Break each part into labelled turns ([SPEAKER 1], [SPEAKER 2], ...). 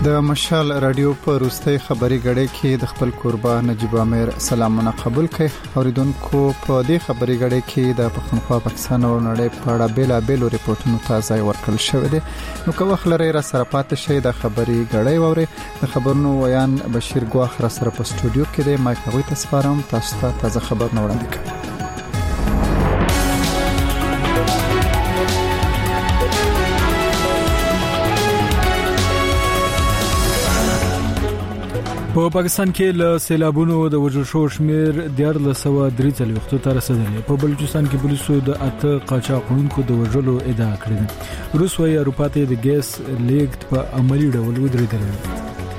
[SPEAKER 1] د مشال رادیو په روستۍ خبري غړې کې د خپل کوربه نجیب امیر سلامونه قبول کړي. اوریدونکو په دې خبري غړې کې د پښتونخوا پاکستان او نړۍ په اړه بیلابېل ریپورتونو ته ځای ورکړل شوی دی. نو که وخت لري را سره پاتې شي د خبري غړې ووري. د خبرونو ویان بشیر ګواخ را سره په سټوډیو کې دی. مایک هغوی ته سپارم تاسو ته تازه خبر نه وړاندې کوي.
[SPEAKER 2] په پاکستان کې له سیلابونو د وژل شو شمیر 1343 ته رسیدلی. په بلوچستان کې پولیسو د 8 قاچاقونکو د وژلو ادعا کړې. روس وايي اروپا ته د ګیس لیګ په عملی ډول ودرېدل.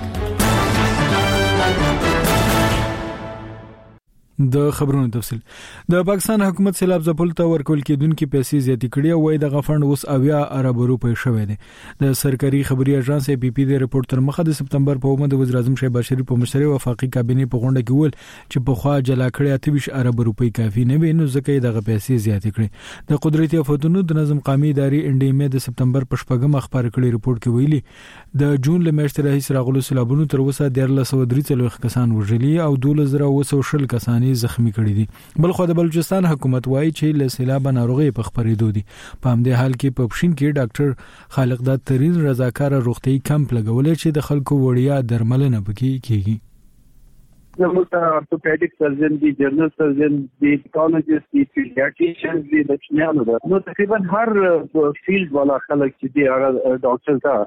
[SPEAKER 2] د خبرونو تفصیل. د پاکستان حکومت سیلاب ځپل ته ورکول کېدونکو پیسې زیاتې کړې او د غفند اوس 80 ارب روپۍ شوې ده. د سرکاري خبري اژانس پی پی د ریپورت تر مخه د سپتمبر په اومه د وزیر اعظم شهباز شریف په مشرۍ وفاقي کابینه په غونډه کې ول چې په خوا جلا کړې 28 ارب روپۍ کافي نه وي، نو ځکه دغه پیسې زیاتې کړې. د قدرتي آفاتونو د نظم قومي ادارې ان ډي ام د سپتمبر په شپږم خبر کړي ریپورت کې ویلي د جون له میاشتې راهیسې راغلو سیلابونو تر اوسه 1343 کسان وژلي او 12020 کسان زخمی کړي دي. بل خو د بلوچستان حکومت وایي چې له سیلاب ناروغي په خبرېدو دي. په همدې حال کې په پښین کې ډاکټر خالق داد ترين رضاکار روغتي کمپ لګولې چې د خلکو وړیا درملنه پکې کیږي.
[SPEAKER 3] زموږ ارتوپیډیک سرجن دی، جنرال سرجن دی، پیتالوجیست دی، پیډیاټریشن دی، د چنیانو ده. نو تقریبا هر فیلډ والا خلک چې دی هغه ډاکټر ده.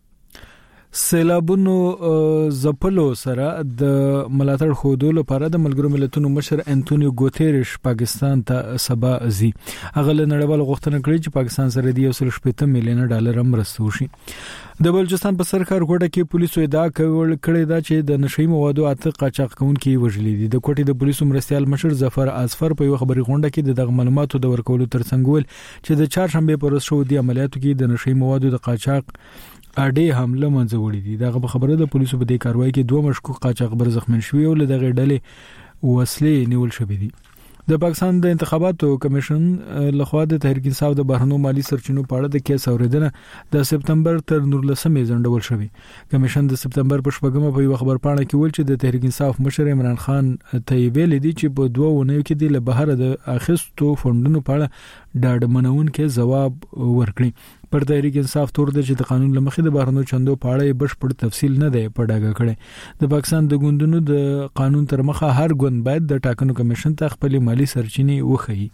[SPEAKER 2] سیلابونو زپلو سره د ملاتړ خودلو لپاره د ملګرو ملتونو مشر انټونیو ګوتيريش پاکستان ته سبا زی. هغه له نړیوال غوښتنه کړې چې پاکستان سره د 1.7 میلیون ډالر مرسته وشي. د بلوچستان په سرکار کوټه کې پولیسو ادعا کړې ده چې د نشئی موادو 8 قاچاق کوونکي وژلي دي. د کوټې د پولیسو مرستيال مشر ظفر اظفر په یو خبري غونډه کې د معلوماتو د ورکولو ترڅنګ ول چې د چهارشنبه پر ورځ شو د عملیاتو کې د نشئی موادو د قاچاق اډې حمله منځ وړي دي. دغه خبره د پولیسو په دې کاروایی کې 2 مشکوک قاچاقبر زخمی شوی او له دغه ډلې وسلې نیول شوې دي. د پاکستان د انتخاباتو کمیشن لخوا د تحریک انصاف د بهرنو مالی سرچینو په اړه د کیس اوریدنه د سپتمبر تر 19 ځنډول شوې. کمیشن د سپتمبر په شپږمه په یو خبر پاڼه کې ویل چې د تحریک انصاف مشر عمران خان طیبه لیدي چې په 2 ونیو کې د بهر د اخیستو فندونو په اړه ډاډمنون کې جواب ورکړي. پر تحریک انصاف تور د چې د قانون لمخې د بهرنو چندو په اړه بشپړ تفصیل نه دی په ډاګه کړي. د پاکستان د ګوندونو د قانون تر مخه هر ګوند باید د ټاکنو کمیشن ته خپل مالی سرچینې وښيي.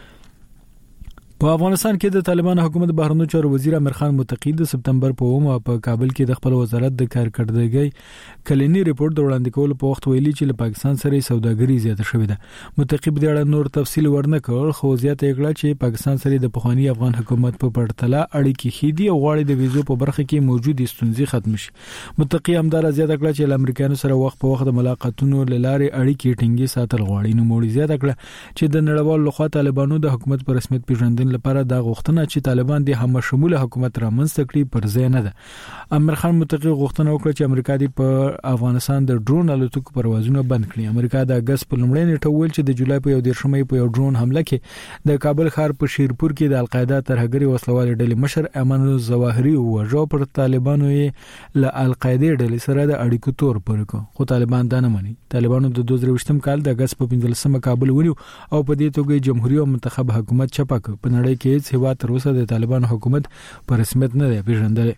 [SPEAKER 2] په افغانستان کې د طالبان حکومت بهرنیو چارو وزیر امیر خان متقی د سپتمبر په اومه په کابل کې د خپل وزارت د کارکړدګۍ کلینی ریپورت د وړاندې کولو په وخت ویلي چې له پاکستان سره سوداګري زیاته شوې ده. متقی په اړه نور تفصیل ورنه کړ، خو زیاته کړه چې پاکستان سره د پخوانی افغان حکومت په پرتله اړیکې خېدي او غواړي د ویزو په برخه کې موجودي ستونزې ختم شي. متقی همدار زیاته کړه چې امریکایانو سره وخت په وخت د ملاقاتونو لارې اړیکې ټینګې ساتل غواړي. نو موږ زیاته کړه چې د نړیوال لخوا طالبانو د حکومت پر رسمیت پیژندل لپاره دا غوښتنه چې طالبان د هم شموله حکومت رامنځته کړي پر ځای نه ده. امیر خان متقی غوښتنه وکړه چې امریکا د په افغانستان د ډرون الوتکو پروازونه بند کړي. امریکا د اگست په لومړۍ نیټه ویل چې د جولای په 11 په یو ډرون حمله کې د کابل ښار په شیرپور کې د القاعده ترهګری وسلوال ډلې مشر ایمن الظواهری وژو پر طالبانو یې له القاعده ډلې سره د اړیکو تور پرکو، خو طالبان دا نه مني. طالبانو د 2020 کال د اگست په 15 کابل ونیو او په دې توګه جمهوریت او منتخب حکومت چپک په نړۍ کې هیڅ هیواد تر اوسه د طالبان حکومت په رسمیت نه دی پیژندل.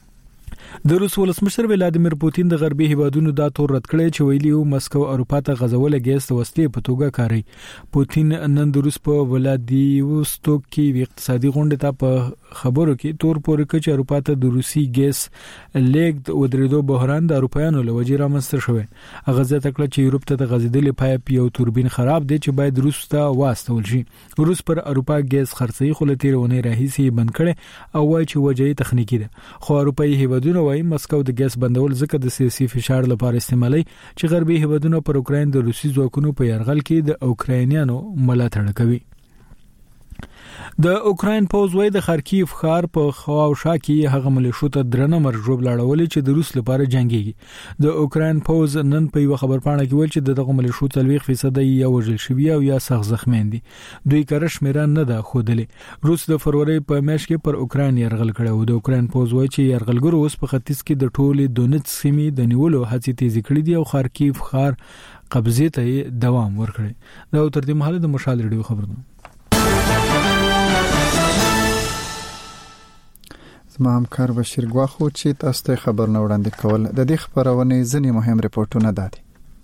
[SPEAKER 2] د روس ولسمشر ولادیمیر پوتین د غربي هیوادونو دا تور رد کړی چې ویلي وو مسکو اروپا ته غزول ګیس د وسلې په توګه کاروي. پوتین نن د روس په ولادیوستوک کې اقتصادي غونډه ته په خبرو کې تور پورې کړ چې اروپا ته د روسي ګیس لیګ د ودرېدو بحران د اروپایانو له وجې رامنځته شوی. هغه ځکه کړ چې یورپ ته د غځېدلې پایپ یو توربین خراب دی چې باید روس ته واستول شي. روس پر اروپا ګیس خرڅي خو له تیرونه راهیسي بند کړي او وايي چې وجې تخنیکی ده. خو اروپایي هیوادونو وايي مسکو د ګیس بندول ځکه د سیاسي فشار لپاره استعمالي چې غربي هیوادونو پر اوکراین د روسي ځواکونو په یرغل کې د اوکراینیانو ملاتړ کوي. د اوکراین پوز وای د خارکیف ښار په خواوشا کې هغه ملیشو ته درنه مرجوب لاړولې چې د روس لپاره جنگيږي. د اوکراین پوز نن په یو خبرپاڼه کې ویل چې دغه ملیشو 30% یا وژل شوی او یا سخت زخمیان دي. دوی کارش میران نه ده خودلې. روس د فروری په میاشت کې پر اوکراین يرغل کړو. د اوکراین پوز وای چې يرغلګرو اوس په ختیځ کې د ټولې دونټس سیمې د نیولو هڅې تیزی کړې دي او خارکیف ښار قبضه ته دوام ورکړي. دا تر دې مهاله د مشال ریډیو خبرونه. زما همکار بشیر ګواخو چې تاسو ته خبرونه وړاندې کول. د دې خبرونه ځینې مهم ریپورتونه دادي.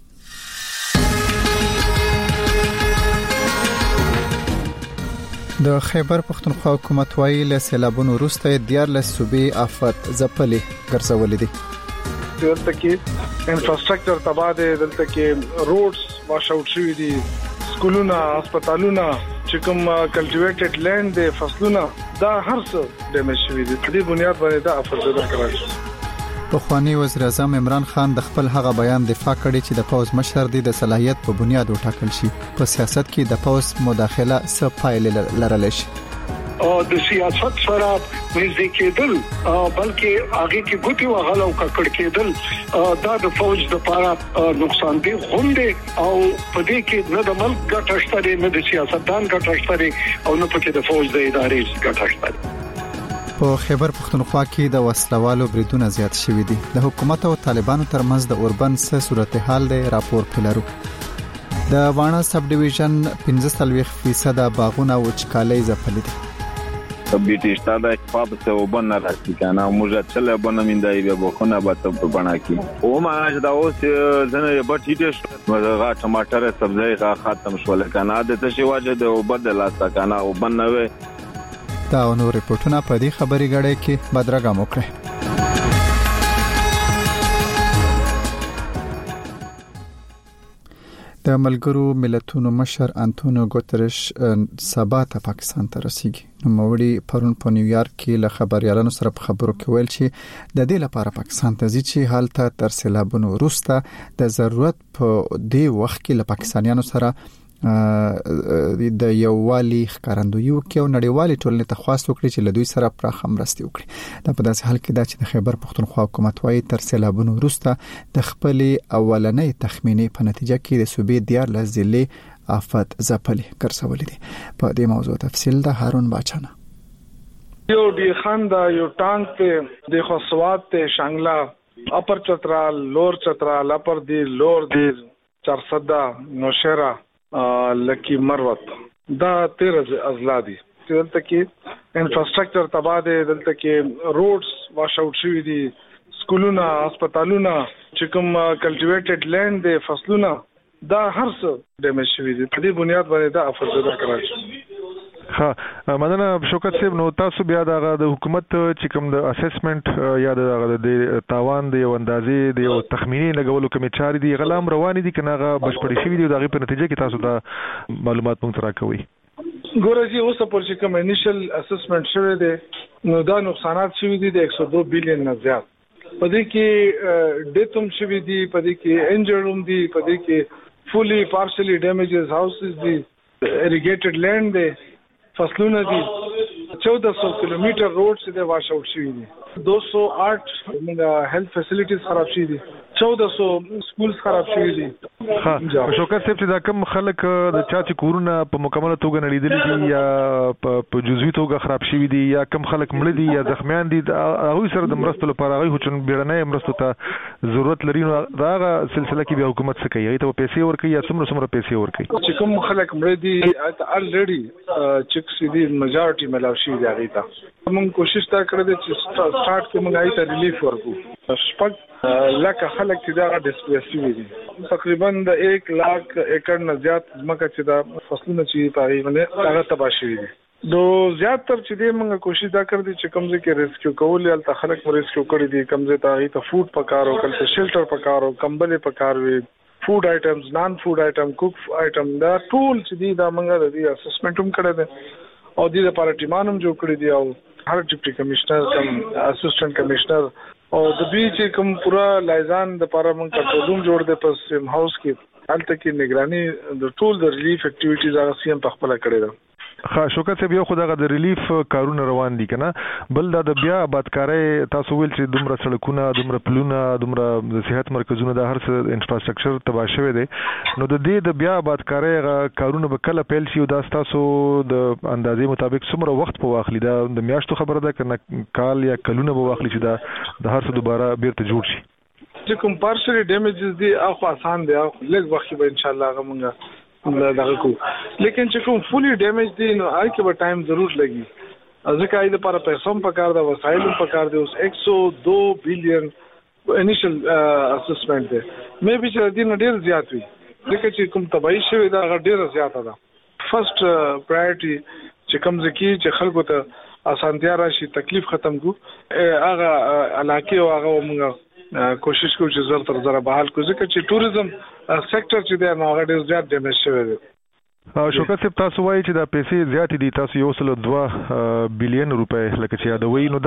[SPEAKER 2] د خیبر پختونخوا حکومت وايي له سیلابونو وروسته 14 صوبې آفت ځپلې ګرځولې دي.
[SPEAKER 4] دلته کې انفراستراکچر تباہ دي، دلته کې روډز واش اوټ شوي دي، سکولونه، هسپتالونه، چې کوم کلټیویټډ لینډ دي، فصلونه، دا هر څه ډیمیج شوي دي. په دې بنیاد باندې دا افزوده کړل.
[SPEAKER 1] پخوانی وزیر اعظم عمران خان د خپل هغه بیان دفاع کړی چې د پوز مشر دی د صلاحیت په بنیاد وټاکل شي. په سیاست کې د پوز مداخله څه پایلې لرلی شي؟
[SPEAKER 5] د سیاست سره نږدې کېدل بلکې هغه کې ګوتې وهل او ککړ کېدل دا د فوج لپاره نقصان دی غونډه او په دې کې نه د ملک ګټه شته نه د سیاستدان ګټه شته او نه پکې د فوج د ادارې ګټه شته.
[SPEAKER 1] په خیبر پختونخوا کې د وسلوالو بریدونه زیات شوي دي. د حکومت او طالبانو ترمنځ د اوربن څه صورتحال دی راپور کړو. د وانه سب ډیویژن 15% باغونه وچکالۍ ځپلې دي.
[SPEAKER 6] بیٹیشتا دا پاپ سے وبن راځي کنه موږ چله بنمندای به بخونه به ته بنا کی او ما دا اوس زنه بټیټ مغه ټماټر سبزی کا ختم شول کنه د تشي واجه د وبدل اسا کنه وبن نوې.
[SPEAKER 1] دا نو ریپورتونه په دې خبري غړې کې بدرګه موکړه. د ملګرو ملتونو مشر انټونیو ګوتریش سبا ته پاکستان ته رسیږي. نو موري پرون په نیویارک کې له خبريالانو سره په خبرو کې ویل چې د دې لپاره پاکستان ته ځي چې حالت تر سیلابونو وروسته د ضرورت په دې وخت کې له پاکستانیانو سره د یووالي ښکارندوی وکړي او نړیوالي ټولنې ته خواست وکړي چې له دوی سره پراخ مرستې وکړي. دا په داسې حال کې دا چې د خیبر پختونخوا حکومت وايي تر سیلابونو وروسته د خپل اولنۍ تخمینې په نتیجه کې د صوبې 14 ضلع آفت ځپلې ګرځولې دي. په دې موضوع تفصیل د هارون باچانه.
[SPEAKER 4] یو دی خندا یو ټانک ته د خصوات ته شانګلا اپر چترال لور چترال اپر دی لور دی چرصدا نوشهرا لکی مروت دا 13 اضلاع دي. دلته کې انفراستراکچر تباہ دي، دلته کې روډز واش اوټ شوي دي، سکولونه، هسپتالونه، چې کوم کلټیویټډ لینډ دي، فصلونه، دا هر څه ډیمیج شوي دي. په دې بنیاد باندې دا افزوده کړل شي.
[SPEAKER 7] ها مننه شوکت صاحب. نو تاسو بیا د حکومت چې کوم د اسسمنت یا د تاوان د یو اندازې د یو تخمینی لګولو کومې چارې دي غلام روان دي کنه هغه بشپړې شوي دي د هغې په نتیجه کې تاسو د معلومات مونږ سره کوي؟
[SPEAKER 4] ګورځي اوس پر چې کوم انیشل اسسمنت شوی دی نو دا نقصانات شوي دي د 102 بلین نه زیات. په دې کې ډیتم شوي دي، په دې کې انجرډ دي، په دې کې فولي پارشلی ډیمیجز هاوسز دي، اریګیټډ لینډ دی، فصلونه دي، 1400 کیلومتر روډ چې د واش اوټ شوي دي، 208 موږ هیلث فیسیلیټیز خراب شوي دي، 1400 سکولز خراب شوي دي.
[SPEAKER 7] ها شوکت صاحب چې دا کوم خلک د چا چې کورونه په مکمله توګه نړیدلي دي یا په جزوي توګه خراب شوي دي یا کوم خلک مړه دي یا زخمیان دي هغوی سره د مرستو لپاره هغوی خو چې بیړنۍ مرستو ته ضرورت لري نو د هغه سلسله کې بیا حکومت څه کوي؟ هغوی ته پیسې ورکوي یا څومره پیسې ورکوي؟
[SPEAKER 4] چې کوم خلک مړه دي الریډي چیکس دي میجارټي ملاو شي دي هغوی ته موږ کوشش تا کړې ده چې سٹارټ کې موږ هغوی ته ریلیف ورکړو. شپږ لکه خلک چې دا ډسپلیس شوي دي، تقریبا د 1 लाख ایکړ نه زیات ځمکه چې دا فصلونه چې په هغې باندې هغه تباه شوي دي. نو زیاتره چې دی موږ کوشش دا کړې ده چې کوم ځای کې ریسکیو کول هلته خلک مو ریسکیو کړي دي، کوم ځای ته هغوی ته فوډ پکار و، کله ته شیلټر پکار و، کمبلې پکار وي، فوډ آیټمز، نان فوډ آیټم، کوک آیټم، دا ټول چې دی دا موږ د دې اسسمنټ هم کړی دی او دې لپاره ټیمان هم جوړ کړي دي او هر ډیپټي کمشنر کم اسسټنټ کمشنر او د دوی چې کوم پورا لایزان د لپاره موږ کنټرول روم جوړ دی په سیم هاوس کې، هلته کې نگراني د ټول د ریلیف اکټیویټیز هغه سیم په خپله کړې ده.
[SPEAKER 7] شوکت صاحب یو خدای د ریلیف کارونه روان دي کنه بل د بیا آبادکاري تاسو ویل چې دومره سړکونه دومره پلونه دومره د صحت مرکزونه د هر څه انفراستراکچر تباہ شوی دی نو د دې د بیا آبادکاري کارونه به کله پیل شي او دا تاسو د اندازې مطابق څومره وخت په واخلي دا د میاشتو خبره ده کنه کال یا کلونه به واخلي چې دا د هر څه دوباره بیرته جوړ شي
[SPEAKER 4] چې کوم پارشلی ډیمیجز دي اخو آسان دی لږ وخت به ان شاء الله غوږه دغه کو لیکن چې کوم فولي ډیمیج دي نو آی کې به ټایم ضرور لګي ځکه آی لپاره پیسې په کار ده وسایل په کار دي اوس 102 بلین انیشل اسسمنت دی مې به چې دین ډیر زیات وي ځکه چې کوم تباہي شوی دا ډیر زیات ده فرست پرایورټي چې کوم ځکه چې خلکو ته اسانتیا راشي تکلیف ختم کو هغه علاقه او هغه موږ کوشش کوو چې زر تر زر بحال کو ځکه چې ټوریزم سېکټر چې دی نو هغه ډیر زیات ډیمیج شوی دی
[SPEAKER 7] شوکت صاحب تاسو وایي چې دا پیسې زیات دي تاسو 1.2 بلین روپے لکه چې یادوي نو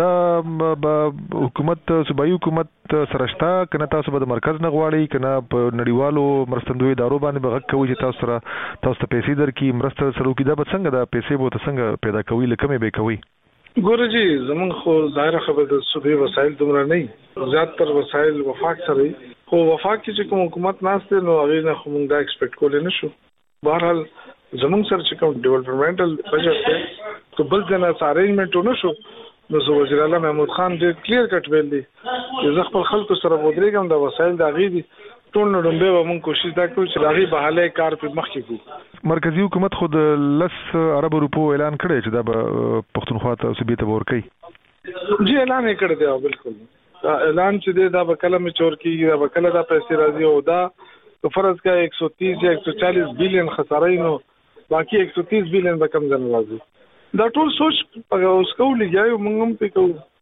[SPEAKER 7] دا حکومت صوبایي حکومت سرهشتا کنه تاسو به د مرکز نه غواړي کنه په نړیوالو مرستندوی ادارو باندې به غږ کوي چې تاسو ته پیسې درکې مرسته سره کوي دا به څنګه دا پیسې به څنګه پیدا کوي لکه مې به کوي
[SPEAKER 4] ګورجی زمون خو ظاهر خبر د صوبې وسایل دومره نه زیات تر وسایل وفاق سره خو وفاق چې کوم حکومت ناشته نو هغه نه خو موږ دا ایکسپیکټ کولای نشو بهرحال زمون سره چې کوم ډیولپمنټل بجټ ته تو بل ځنه ارینجمنټ ونشو نو زه وزیر اعلی محمود خان ډېر کلیر کټ ویل دي چې زه خپل خلکو سره ودرېږم د وسایل د غي دي ټول نو ډمبه به موږ کوشش دا کوو چې دغه بهاله کار په مخ کې کوو
[SPEAKER 7] مرکزی حکومت خود 10 ارب روپو اعلان کړی چې دا به پښتونخوا ته صوبې ته ورکړي
[SPEAKER 4] جی اعلان یې کړی دی بالکل اعلان چې دی دا به کله مې چور کیږي دا به کله دا پیسې راځي او دا فرض کا 130 یا 140 بلین خساره نو باقي 130 بلین به کم ځنه راځي دا ټول سوچ اوس کولی یو موږ هم په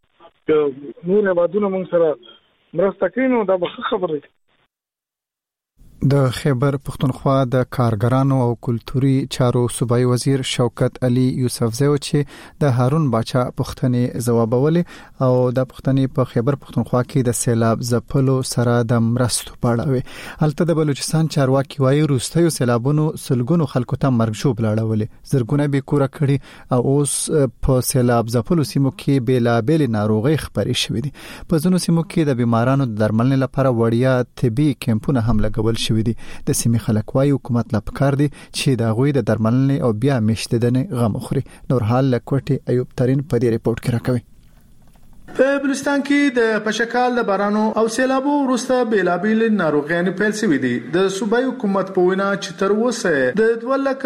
[SPEAKER 4] کوو نور آبادونه موږ سره مرسته کوي نو دا به خبره
[SPEAKER 1] د خیبر پختونخوا د کارګرانو او کلتوري چارو صوبایي وزیر شوکت علي یوسفزی چې د هارون باچا پښتنې ځوابولې او د پښتنې په خیبر پختونخوا کې د سیلاب ځپلو سره د مرستو پاړوي هلته د بلوچستان چارواکي وايي روستیو سیلابونو سلګونو خلکو ته مرګ شو بلاړولې زرګونه به کور کړي او اوس په سیلاب ځپلو سیمو کې بیلابل ناروغي خبرې شوې دي په ځینو سیمو کې د بیمارانو د درملنې لپاره وړیا طبي کمپونه هم لګول شوي دي د سیمې خلک وايي حکومت لا پکار دي چې دا غوي د درملنې او بیا مشتدنې غم خوري نور حال لکوټي ایوب ترين په دې ریپورت کې راکوي
[SPEAKER 8] په بلوچستان کې د پشکال د بارانو او سیلابو وروسته بیلابیل ناروغیان پیل شوې دي د صوبایي حکومت په وینا چې تر اوسه د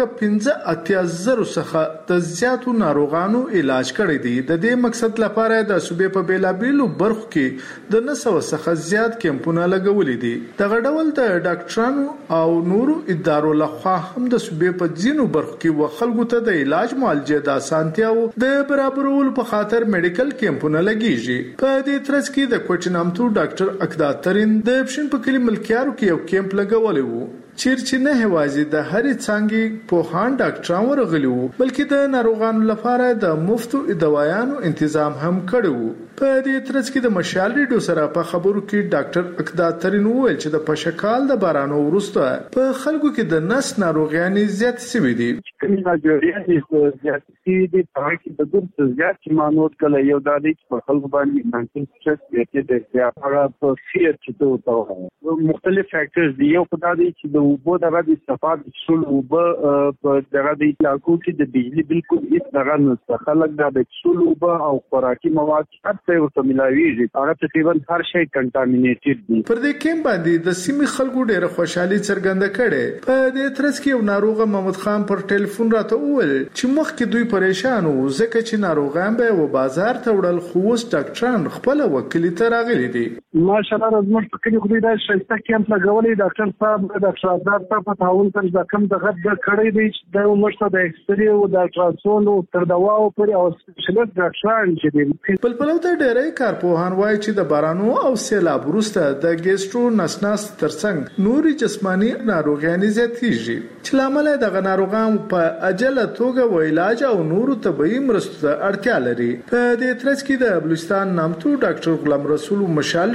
[SPEAKER 8] 2,15,000 څخه د زیاتو ناروغانو علاج کړی دي د دې مقصد لپاره د صوبې په بیلابیل برخو کې د 900 څخه زیات کمپونه لګولې دي د غډول د ډاکټرانو او نورو ادارو لخوا هم د صوبې په ځینو برخو کې خلکو ته د علاج معالجې د اسانتیاو د برابرولو په خاطر میډیکل کمپونه لګي په دې ترڅ کې د کوچ نامتو ډاکټر اقداد ترين د پښین په کلی ملکیارو کې یو کیمپ لګولې وو چیرې نه هوازي د هرې څنګه په هان ډاکټران ورغلی وو بلکې د ناروغانو لپاره د مفتو دوايانو تنظیم هم کړی وو په دې ترڅ کې د مشال ریډیو سره په خبرو کې ډاکټر اقداد ترين وویل چې د پشکال د بارانو وروسته په خلکو کې د نس ناروغیان زیات شوي دي
[SPEAKER 3] کله چې زیات شي د پاکي د ګرځ زیات چې مانوت کله یو د دې په خلکو باندې مانټل سټرس کې د زیات هغه په فیر چې ته مختلف فیکټرز دي یو خدای دې چې د وبو دغه د استفاده شول وبو په دغه د علاقو کې د بجلی بالکل هیڅ دغه نه خلک د شول وبو او خوراکي مواد هرڅه ورته ملاويږي هغه تقریبا هر شی کنټامینیټډ دي
[SPEAKER 8] پر دې کېم باندې د سیمې خلکو ډېر خوشحالي څرګنده کړي په دې ترڅ کې یو ناروغ محمد خان پر ټلیفون راته وویل چې مخکې دوی پریشان وو ځکه چې ناروغان به و بازار ته وړل خو اوس ډاکټران خپل وکیل ته راغلي دي
[SPEAKER 3] ماشاءالله زموږ په کلی خو دا شایسته کیمپ لګولې ډاکټر صاحب ډاکټر آزاد صاحب په تعاون سره د کم د غد کړی دی چې د عمرته د ایکسرې او د الټراساوند او تر دواو پورې او سپیشلیست ډاکټران چې دي
[SPEAKER 8] په ته ډېرې کارپوهان وایي چې د بارانو او سیلاب وروسته د ګیسټرو نسناس ترڅنګ نوري جسمانی ناروغیان زیاتېږي چې لامل د ناروغان په عاجله توګه و علاج او نورو طبي مرستو ته اړتیا لري په دې ترڅ کې د بلوچستان نامتو ډاکټر غلام رسول مشال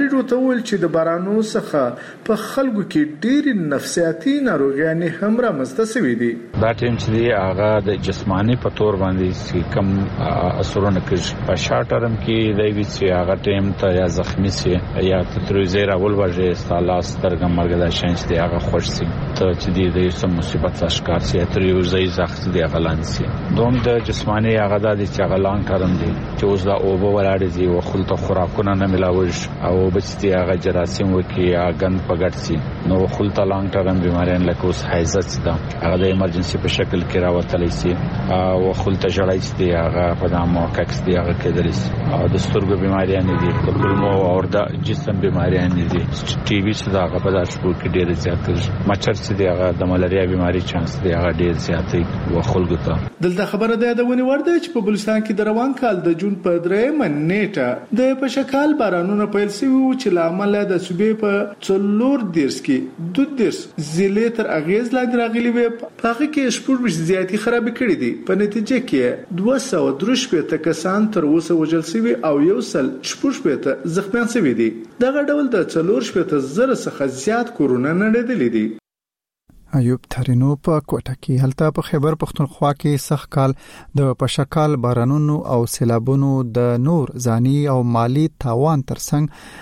[SPEAKER 8] راډیو ته ویل چې د بارانونو څخه په خلکو کې ډېری نفسیاتي ناروغیانې هم رامنځته شوې دي.
[SPEAKER 9] دا ټیم چې دی هغه د جسمانی په تور باندې کم اثرونه کوي. په شارټ ټرم کې دی چې هغه ټیم ته یا زخمی سي یا تروزه راول وجه استاله سترګم مرګ د شانس دی هغه خوش سي ته چې دی د سم مصیبت اشکار سي تروزه زخم دی غلان سي. دوم د جسمانی هغه د چې غلان کارم دي چې اوس دا او ولاړ دي او خلته خوراکونه نه ملاوي او بچتي هغه جراثیم وکي اګن پګټ سي نو خلته لانګ ټرم بیماریان لکه اوس حیزت ده هغه د ایمرجنسي په شکل کې راوتلی سي او خلته جړای سي هغه په دامو ککس دی هغه کېدلی سي او د سترګو بیماریان دي د کولمو او د جسم بیماریان دي ټي وي څخه هغه په داشبور کې ډېر زیات دي مچر سي دی هغه د ملاریا بیماری چانس دی هغه ډېر زیات دی او خلکو ته
[SPEAKER 8] دلته خبره ده د ونی ورده چې په بلوچستان کې د روان کال د جون په 3 نیټه د پشکال بارانونو پیل شوی چې لامل د صوبې په څلور دیرس کې 2 دیرس ضلع تر اغیز لاندې راغلي وي. په هغه کې شپږ زیاتی خراب کړي دي. په نتیجه کې 213 کسان تر اوسه وژل شوي او یو سل شپږ زخمیان شوي دي. دغه ډول د 4 څخه زیات کورونه نړیدلې دي.
[SPEAKER 1] ایوب ترینو په کوټه کې هلته په خیبر پختونخوا کې سخت کال د پشکال بارانونو او سیلابونو د نور ځاني او مالی تاوان ترڅنګ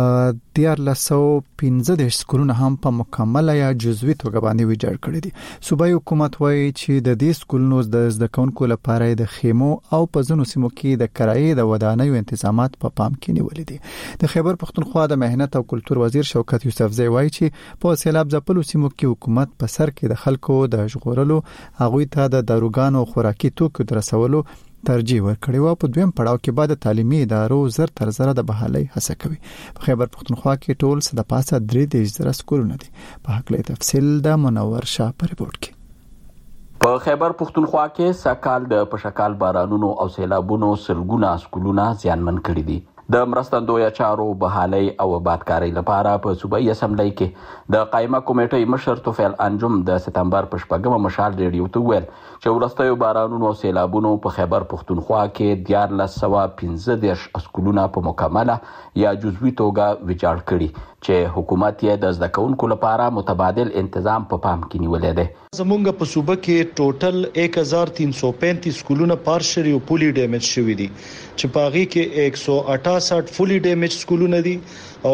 [SPEAKER 1] 1315 سکولونه هم په مکمله یا جزوي توګه باندې ویجاړ کړي دي. صوبایي حکومت وایي چې د دې سکولونو د زده کوونکو لپاره د خیمو او په ځینو سیمو کې د کرایې د ودانیو تنظیمات په پام کې نیولې دي. د خیبر پختونخوا د مهنت او کلتور وزیر شوکت یوسفزئی وایي چې په سیلاب ځپلو سیمو کې حکومت په سر کې د خلکو د ژغورلو هغوی ته د داروګانو خوراکي توکو درسولو ترجیح ورکړی و. په دویم پړاو کې بعد تعلیمي ادارو زر تر زر د بحالي هڅه کوي. په خیبر پختونخوا کې ټول د پاسه 3 سکولونه دي. په حق له تفصیل د منور شاه په ریپورت کې.
[SPEAKER 10] په خیبر پختونخوا کې سکهال د پشکال بارانونو او سیلابونو سلګونه سکولونه زیانمن کړي دي. د مرستندوی چارو بحالي او آبادکاري لپاره په صوبایي اسمبلی کې د قائمه کمیټې مشر توفیل انجم د سپتمبر په 8 مشال ریډیو ته ویل چې ورستیو بارانونو او سیلابونو په خیبر پختونخوا کې 1315 اسکولونه په مکمله یا جزوي توګه ویجاړ کړي چې حکومت یې د زده کوونکو لپاره متبادل تنظیم په پام کې نیولې ده.
[SPEAKER 8] زمونږ په صوبه کې ټوټل 1335 سکولونه پارشل او پولی ډیمیج شوي دي چې پاغي کې 168 فولي ډیمیج سکولونه دي او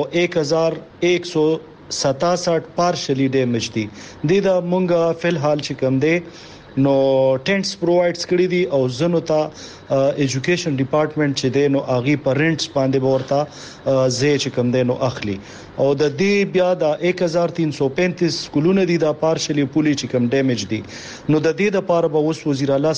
[SPEAKER 8] 1167 پارشلی ډیمیج دي. د مونږه فل حال چې کم دي نو ټینټس پرووایډز کړی دي او زنو ته ایجوکیشن ډپارټمنټ چې دی نو اغي پر رینټس باندې ورته زه چې کم دی نو اخلي او د دې بیا د 1335 سکولونه دي د پارشلی پولی چې کم ډیمیج دي نو د دې د پاره به اوس وزیر اعلی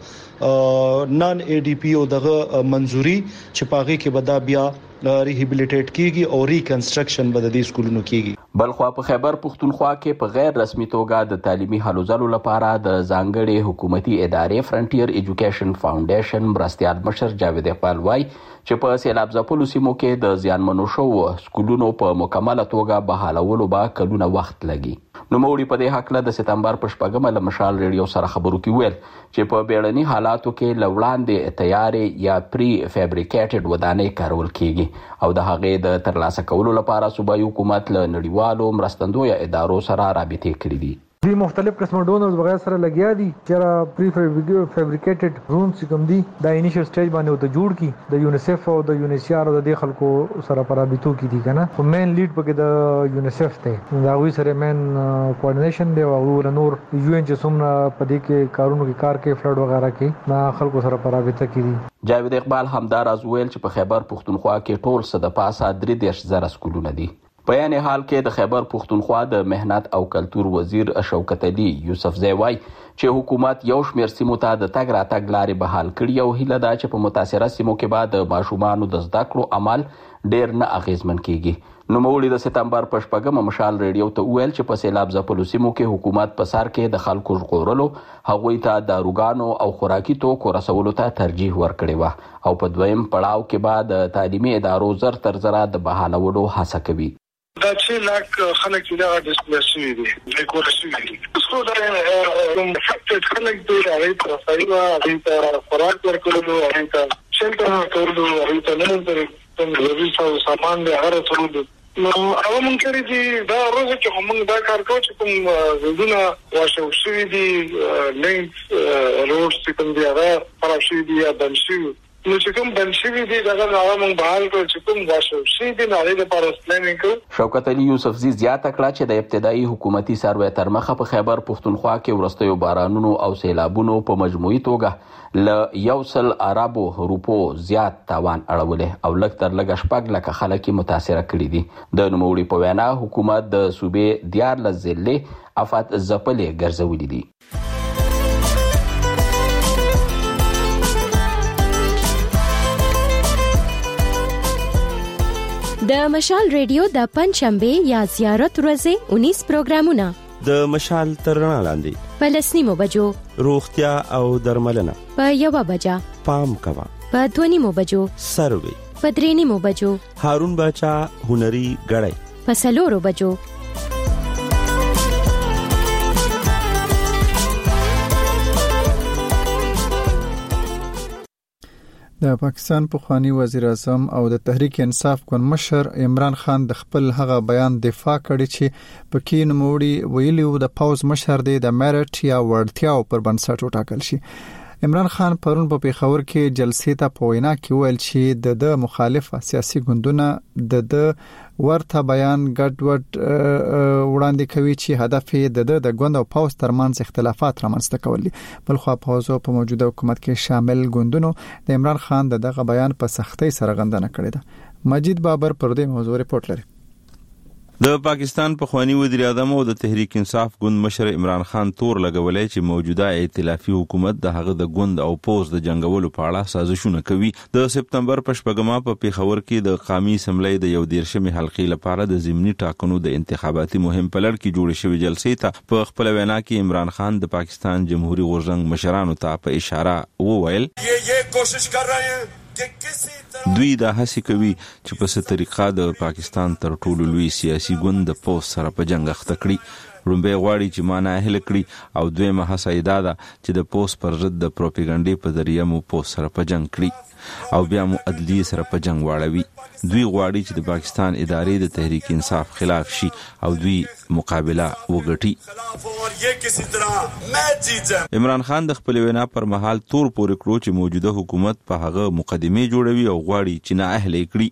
[SPEAKER 8] صاحب نان ای ډی پی او دغه منزوري چې پاغي کې بدا بیا ریهابیلیټیټ کیږي او ریکنسټرکشن به د دې سکولونو کیږي.
[SPEAKER 10] بلخوا په خیبر پختونخوا کې په غیر رسمي توګه د تعلیمي هلو ځلو لپاره د ځانګړي حکومتي ادارې فرنټیر ایجوکیشن فاونډیشن مرستيال مشر جاوید اقبال وای چې په سیلاب ځپلو سیمو کې د زیانمنو شو سکولونو په مکمله توګه بحالولو به کلونه وخت لګي. نو موري په دې حق له د سپتمبر په 8 له مشال ریډیو سره خبرو کې ویل چې په بیړني حالاتو کې لوړاندې تیارې یا پری فیبریکیټډ ودانۍ کارول کیږي او د هغې د ترلاسه کولو لپاره صوبایي حکومت له نړیوالو مرستندوی ادارو سره رابطې کړې دي.
[SPEAKER 11] دی مختلف قسم ډونرز بغیر سره لګیا دي چې پری فیبریکیټډ رومز کوم دي د انیشل سټیج باندې ته جوړ کی د یونیسف او د یونیسیار او د خلکو سره پرابطو کی دي کنه خو مین لیډ پکې د یونیسف ته دا وی سره مین کوارډینیشن دی او نور یو ان چې څومره پدې کې کارونو کې کار کې فلډ وغیرہ کې نا خلکو سره پرابطه کی دي.
[SPEAKER 10] جاوید اقبال همدار از ویل چې په خیبر پختونخوا کې ټول څه د پاسه 3 سکولونه دي. په یعنی حال کې د خیبر پختونخوا د مهنت او کلتور وزیر شوکت علي یوسفزئی وای چې حکومت یو شمېر سیمو ته د تګ راتګ لارې بحال کړي او هیله ده چې په متاثره سیمو کې بعد د ماشومانو د زده کړو عمل ډیر نه اغیزمن کیږي. نو مولي د سپتمبر په 8 مشال ریډیو ته ویل چې په سیلاب ځپلو سیمو کې حکومت په سر کې د خلکو ژغورلو هغوی ته داروګانو او خوراکي توکو رسولو ته ترجیح ورکړې و او په دویم پړاو کې بعد تعلیمي ادارو زر تر زر د بحالولو هڅه کوي.
[SPEAKER 4] دا چې لاک خلک چې دا ډیسپلیسي دي د کورسي دي څو دا فکټ خلک دوی راځي په فایبر هغه ته خوراک ورکولو هغه ته شلټر ورکولو هغه ته نن
[SPEAKER 5] ضروري سامان دی هغه ټول نو هغه مونږ کړی دي دا روزه چې موږ دا کار کوو چې کوم زونه واشه شوی دي لینک روډ چې کوم دی هغه خراب شوی دي یا بند شوی نو چې کوم بند شوی دي دا هغه موږ بحال کړو چې کوم واشه شوی دي نه لري لپاره پلانینګ کوو.
[SPEAKER 10] شوکت علي یوسفزي زیاته کړه چې د ابتدایي حکومتي سروې تر مخه په خیبر پښتونخوا کې ورستیو بارانونو او سیلابونو په مجموعي توګه ل 100 اربو روپو زیات تاوان اړولې او لږ تر لږه شپږ لکه خلک متاثر کړي دي. د نوموړي په وینا حکومت د صوبې 14 ضلع افات ځپلې ګرځولې دي.
[SPEAKER 12] د مشال ریډیو د پنځشنبه یا زیارت ورځې 19 پروګرامونه
[SPEAKER 13] د مشال ترنا لاندې
[SPEAKER 12] په 10 بجو
[SPEAKER 13] روغتیا او درملنه
[SPEAKER 12] په 1 بجه
[SPEAKER 13] پام کوا
[SPEAKER 12] په 2 بجو
[SPEAKER 13] سروي
[SPEAKER 12] په 3 بجو
[SPEAKER 13] هارون باچا هنري غړای
[SPEAKER 12] په 4 بجو
[SPEAKER 1] د پاکستان پخوانی وزیر اعظم او د تحریک انصاف ګوند مشر عمران خان د خپل هغه بیان دفاع کړی چې پکې نوموړي ویلي و د پاوز مشر دی د میرټ یا وړتیاو پر بنسټ وټاکل شي. عمران خان پرون په پیښور کې جلسې ته په وینا کې ویل چې د مخالف سیاسي ګوندونه د ورته بیان ګډوډ وړاندې کوي چې هدف یې د ګوند او پاوز ترمنځ اختلافات رامنځته کول دي. بلخو پاوز په موجوده حکومت کې شامل ګوندونو د عمران خان دغه بیان په سختۍ سره غندنه کړې ده. مجید بابر پر دې موضوع ریپورت لري.
[SPEAKER 14] د پاکستان پخوانی وزیر اعظم او د تحریک انصاف ګوند مشر عمران خان تور لګولای چې موجوده ائتلافي حکومت د هغه د ګوند او پوز د جنگولو په اړه سازشونه کوي. د سپتمبر په شپږمه په پیښور کې د قومي اسمبلی د 11مې حلقې لپاره د ضمني ټاکنو د انتخاباتي مهم په لړ کې جوړ شوی جلسې ته په خپل وینا کې عمران خان د پاکستان جمهوریت غورځنګ مشرانو ته په اشاره وویل
[SPEAKER 15] یہ کوشش کر رہے ہیں
[SPEAKER 14] دوی دا هڅه کوي چې په څه طریقه د پاکستان تر ټولو لوی سیاسي ګوند د پوز سره په جنگ اخته کړي. رومبه غواړي چې معنا اهل کړي او دویمه هڅه دا ده چې د پوز پر ضد د پروپاګاندا په ذریعہ مو پوز سره په جنگ کړي او بیا مو عدلی سره په جنگ واړوي. دوی غواړي چې د پاکستان ادارې د تحریک انصاف خلاف شي او دوی مقابله وګټي. عمران خان د خپل وینا پر مهال تور پورې کړو چې موجوده حکومت په هغه مقدمه جوړوي او غواړي چې نه اهل کړي.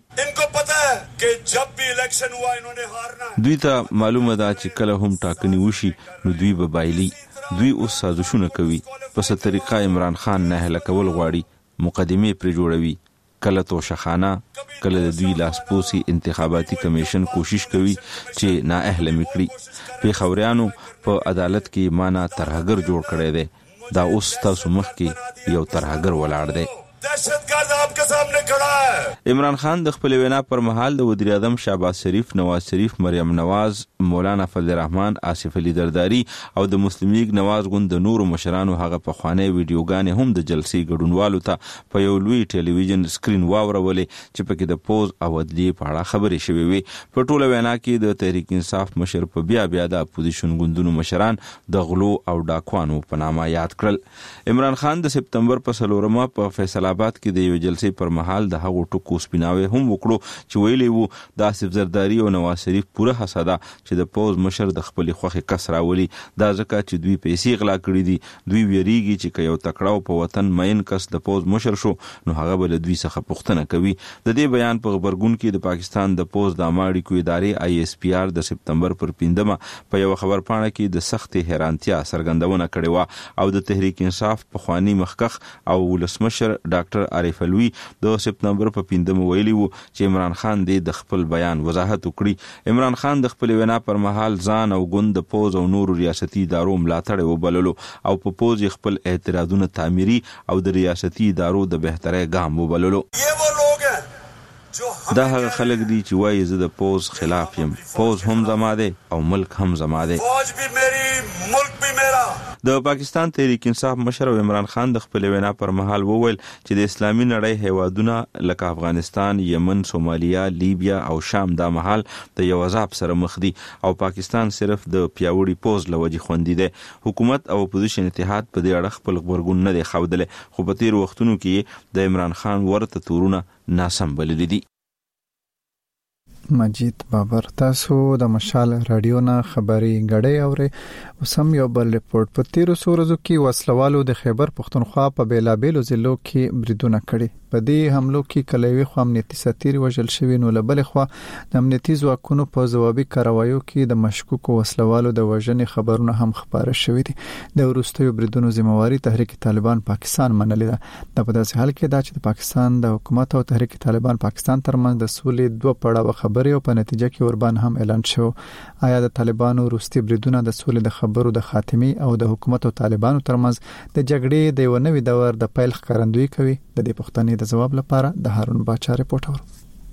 [SPEAKER 14] دوی ته معلومه ده چې کله هم ټاکنې وشي نو دوی به بایلي. دوی اوس سازشونه کوي په څه طریقه عمران خان نه اهل کول غواړي مقدمه پر جوړوي. کله توشخانه کله د دوی لاسپوسی انتخاباتي کمیشن کوشش کوي چې نا اهل میکړي. پیښوریانو په عدالت کې معنا ترهګر جوړ کړي دي. دا اوس تاسو مخ کې یو ترهګر ولاړ دی.
[SPEAKER 15] دهشتگرد آپ کے سامنے کھڑا ہے.
[SPEAKER 14] عمران خان د خپل وینا پر مهال د وزیر اعظم شهباز شریف، نواز شریف، مریم نواز، مولانا فضل الرحمن، آصف علي درداري او د مسلم لیگ نواز ګوند د نورو مشرانو هغه په خوانې ویډیوګانې هم د جلسې ګډونوالو ته په یو لوی ټلویزیون سکرین واورولې چې پکې د پوز او عدلیې په اړه خبرې شوې وي. په ټوله وینا کې د تحریک انصاف مشر په بیا د اپوزیشن ګوندونو مشران د غلو او ډاکوانو په نامه یاد کړل. عمران خان د سپتمبر په 4مه په فیصل آباد کې د یو جلسې پر مهال د هغو ټکو سپیناوي هم وکړو چې ویلي وو د آصف زرداری او نواز شریف پوره هڅه ده چې د پوز مشر د خپل خوخي کس راولي. دا ځکه چې دوی پیسې غلا کړې دي. دوی ویریږي چې یو تکړه په وطن مین کس د پوز مشر شو نو هغه بل دوی څخه پوښتنه کوي. د دې بیان په خبرګون کې د پاکستان د پوز د اماړي کو ادارې ISPR د سپتمبر پر 5مه په یو خبرپاڼه کې د سخت حیرانتیا څرګندونه کړې و او د تحریک انصاف په خواني مخکخ او ولسمشر ډاکټر عارف علوي د سپتمبر په 5مه ویلي وو چې عمران خان د خپل بیان وضاحت وکړي. عمران خان د خپل وینا پر مهال ځان او ګوند د پوز او نورو ریاستي ادارو ملاتړ وبللو او په پوز خپل اعتراضونه تعمیري او د ریاستي ادارو د بهتري ګام وبللو. دا هغه خلک دي چې وایي زه د پوز خلاف یم. پوز هم زما دی او ملک هم زما دی.
[SPEAKER 15] فوج بھی میری ملک بھی میرا.
[SPEAKER 14] د پاکستان تحریک انصاف مشر عمران خان د خپل وینا پر مهال وویل چې د اسلامي نړۍ هیوادونه لکه افغانستان، یمن، سومالیا، لیبیا او شام د مهال د یو عذاب سره مخ دي او پاکستان صرف د پیاوړي پوز لوجي خوندي دي. حکومت او اپوزیشن اتحاد په دې اړه خپل خبرګون نه دی خوندل، خو په تیر وختونو کې د عمران خان ورته تورونه ناسم بلل دي.
[SPEAKER 1] مجید بابر. تاسو د مشال رادیو نه خبري غړې اوري وسم یو بل ریپورت. په 13 ورځو کې وسلوالو د خیبر پختونخوا په بیلابیلو ضلعو کې بریدونه کړي. په دې حملو کې کلوي خو امنیتي ساتیر وژل شوی نو لبل خو د امنیتي ځواکونو په ځوابي کاروایو کې د مشکوکو وسلوالو د وژنې خبرونه هم خبره شوې دي. د ورستیو بریدونو ذمہواری تحریک طالبان پاکستان منلې ده. د په داسې حال کې دا چې د پاکستان د حکومت او تحریک طالبان پاکستان ترمنځ د سولې دوه پړاو خبرې او په نتیجه کې اوربان هم اعلان شو. آیا د طالبانو وروستي بریدونه د سولې د خبرو د خاتمي او د حکومت او طالبانو ترمنځ د جګړې د ونوي دور د پیل ښکارندوی کوي؟ د دې پوښتنې د جواب لپاره د هارون باچا ریپورت اورو.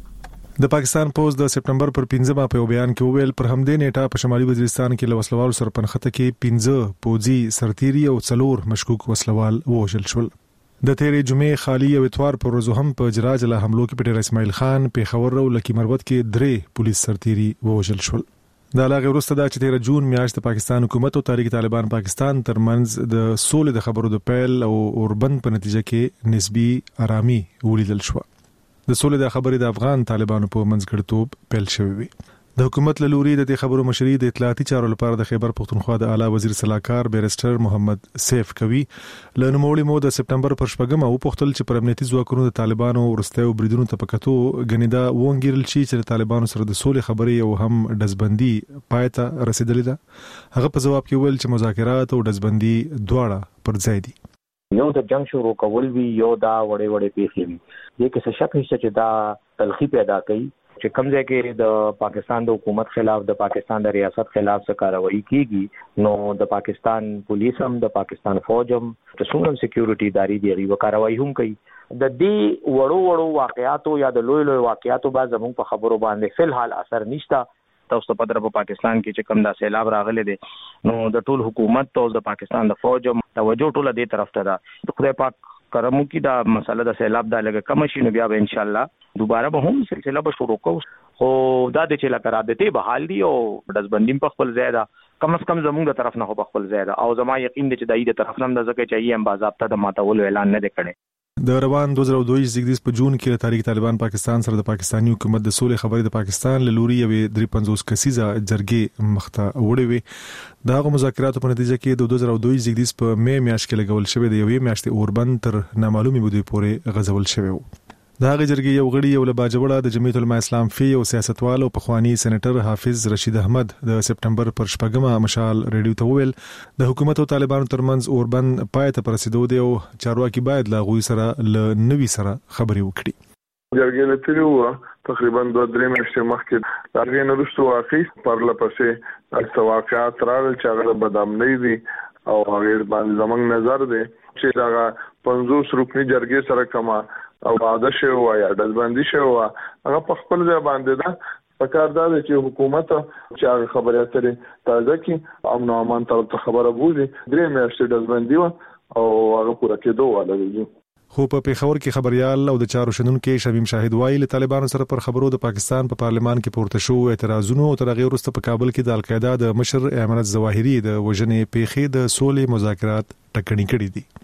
[SPEAKER 7] د پاکستان پوز د سپټمبر پر 15 په بیان کې وویل پر همدې نیټه په شمالي وزیرستان کې لوسلوالو سره پنخته کې 15 پوزي سرتيري او 4 مشکوک وسلوال وژل شول. د تیرې جمعې خالی او اتوار پر ورځ هم په جراج له حملو کې پټر اسماعیل خان په خبر او لکی مربوط کې 3 پولیس سرتيري وژل شول. د علاوه وروسته د 13 جون میاشت د پاکستان حکومت او تحریک طالبان پاکستان ترمنځ د سولې د خبرو د پیل او اوربند په نتیجه کې نسبی آرامي ولیدل شو. د سولې د خبرې د افغان طالبانو په منځګړیتوب پیل شوی وي. د حکومت له لوري د خبرو مشري د اطلاعاتي چارو لپاره د خیبر پختونخوا د اعلی وزیر صلاحکار بیرسټر محمد سیف کوي له نوموړي مو د سپټمبر پر 14 او پختل چې پر امنیتي ځواکونو د طالبانو ورستیو بریدونو ته پکاتو غنیدا وونګیرل شي چې د طالبانو سره د سولې خبرې او هم دزبندي پایته رسیدلې ده. هغه په جواب کې ویل چې مذاکرات او دزبندي دواړه پر ځای دي.
[SPEAKER 16] یو د جنگ شروع کول وی یو دا وړې پیښې وي. دې کې څه شک نشته چې دا تلخی پیدا کوي چې کوم ځای کې د پاکستان د حکومت خلاف د پاکستان د ریاست خلاف څه کاروایی کیږي نو د پاکستان پولیس هم د پاکستان فوج هم د څومره سکیورټي ادارې دی غو کاروایی هم کوي. د دې وړو واقعاتو یا د لوی واقعاتو باندې زموږ په خبرو باندې فل حال اثر نشته. تاسو په دربه پاکستان کې چې کوم دا سیلاب راغلی دی نو د ټول حکومت او د پاکستان د فوج هم توجه ټول دې طرف ته ده. خدای پاک کرمو کی دا مسله د سیلاب دا لګه کم شي نو بیا به ان شاء الله دوباره به هم سلسله به شروع کوو. خو دا د چې لکه رابطه به حال دی او دزبندیم په خپل ځای ده کم از کم زموږ د طرف نه په خپل ځای ده او زما یقین دی چې دای د طرف نه د ځکه چې هم باضابطه د ماتول اعلان نه کړي.
[SPEAKER 7] د روان 2022 زیږدیز په جون کې د تحریک طالبان پاکستان سره د پاکستاني حکومت د سولې خبرې د پاکستان له لوري یوې 350 کسیزه جرګې مخته وړې وي. د هغه مذاکراتو په نتیجه کې د 2022 زیږدیز په مې میاشت کې لګول شوی د یوې میاشتې اوربند تر نامعلومي بده پورې غزول شوی و. د هغه جرګې یو غړي یو لباجوړه د جمعیت العلماء اسلام فی او سیاستوال او پخوانی سېنیټر حافظ رشید احمد د سپټمبر پر 14 مشال ریډیو ته ویل د حکومت او طالبانو ترمنځ اوربند پای ته رسیدو دی او چارواکي باید لا غوي سره ل نوي سره خبري وکړي.
[SPEAKER 17] جرګې له تیرو تقریبا 2-3 میاشتې مخکې هغه نه رسو واقعي پر لپسې التواقعات راغلل چې هغه بدامنۍ دي او هغه باندې زمنګ نظر دی چې دا 50 رکنی جرګې سره کما او عادت شوی یا دزبندي شوی هغه په خپل ځای باندې ده. پکار دا چې حکومت چې هغه خبرې اترې تازه کی امن او امان طرف ته خبره بوزي 3 میاشتې دزبندي او هغه پوره کېدو ولري.
[SPEAKER 7] خو په پیښور کې خبريال او د چارو شنونکو شمیم شاهد وایي له طالبانو سره پر خبرو د پاکستان په پارلمان کې پورته شو اعتراضونو او تر هغه وروسته په کابل کې د القاعده د مشر ایمن الظواهری د وژنې پیښې د سولې مذاکرات ټکني کړي دي.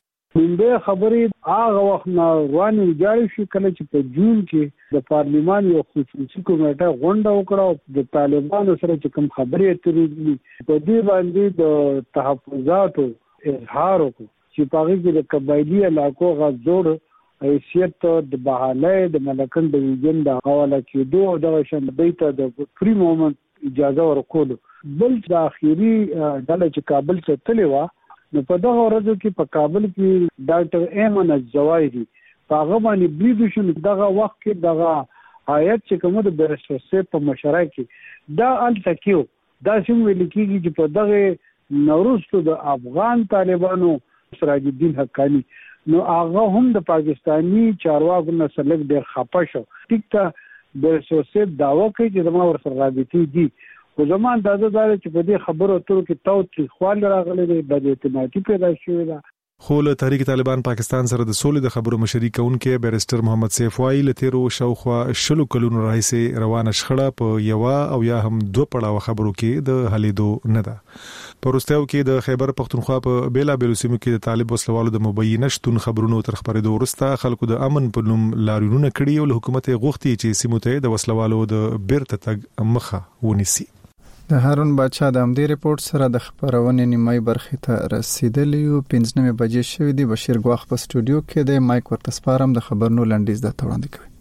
[SPEAKER 18] د خبرې هغه وخت نه روانې جاری شو کله چې په جون کې د پارلمان یو خصوصي کمیټه غونډه وکړه د طالبانو سره چې کوم خبرې اترې په دې باندې د تحفظاتو اظهار وکړ چې په هغه کې د قبایلی علاقو غوړ حیثیت د بحاله د ملکن د ویژن د حواله کېدو د شنبېته د فری مومنت اجازه ورکول. بل د اخیری ډله چې کابل ته تللی و نو په دغه ورځو کې په کابل کې ډاکټر ایمن الظواهری په هغه باندې بریډ شو. دغه وخت کې دغه آیت چې کوم د برسوسه په مشره کې دا التکیو دا سیم ویل کېږي چې په دغه نوروز د افغان طالبانو سراج الدین حقانی نو هغه هم د پاکستانی چارواکو نه سلګ ډېر خپه شو. ټیک ته برسوسه داوا کوي چې زموږ ورسره رابطې دي خو زمان دا چې په دې خبرو اترو کې توت خوان راغلي دی د اعتمادي پیدا شوې ده.
[SPEAKER 7] خو له تحریک طالبان پاکستان سره د سولې د خبرو مشري کوونکې بیرسټر محمد سیف وایي له تیرو شاوخوا 20 کلونو راهیسې روانه شخړه په یو او یا هم دوه پړاو خبرو کې د حلیدو نه ده. په وروستیو کې د خیبر پختونخوا په بیلابېلو سیمو کې د طالب وسلوالو د مبینه شتون خبرونو تر خبرېدو وروسته خلکو د امن په نوم لاریونونه کړي او له حکومت غوښتي چې سیمو ته د وسلوالو د بیرته تګ مخه ونیسي.
[SPEAKER 1] د هارون بادشاه د امدی ریپورت سره د خبرونې نیمای برخې ته رسیدلی او 15 بجې شوې دي. بشیر ګواخ په سټوډیو کې د مایک ورته سپارم د خبرونو لنډیز د وړاندې کوي.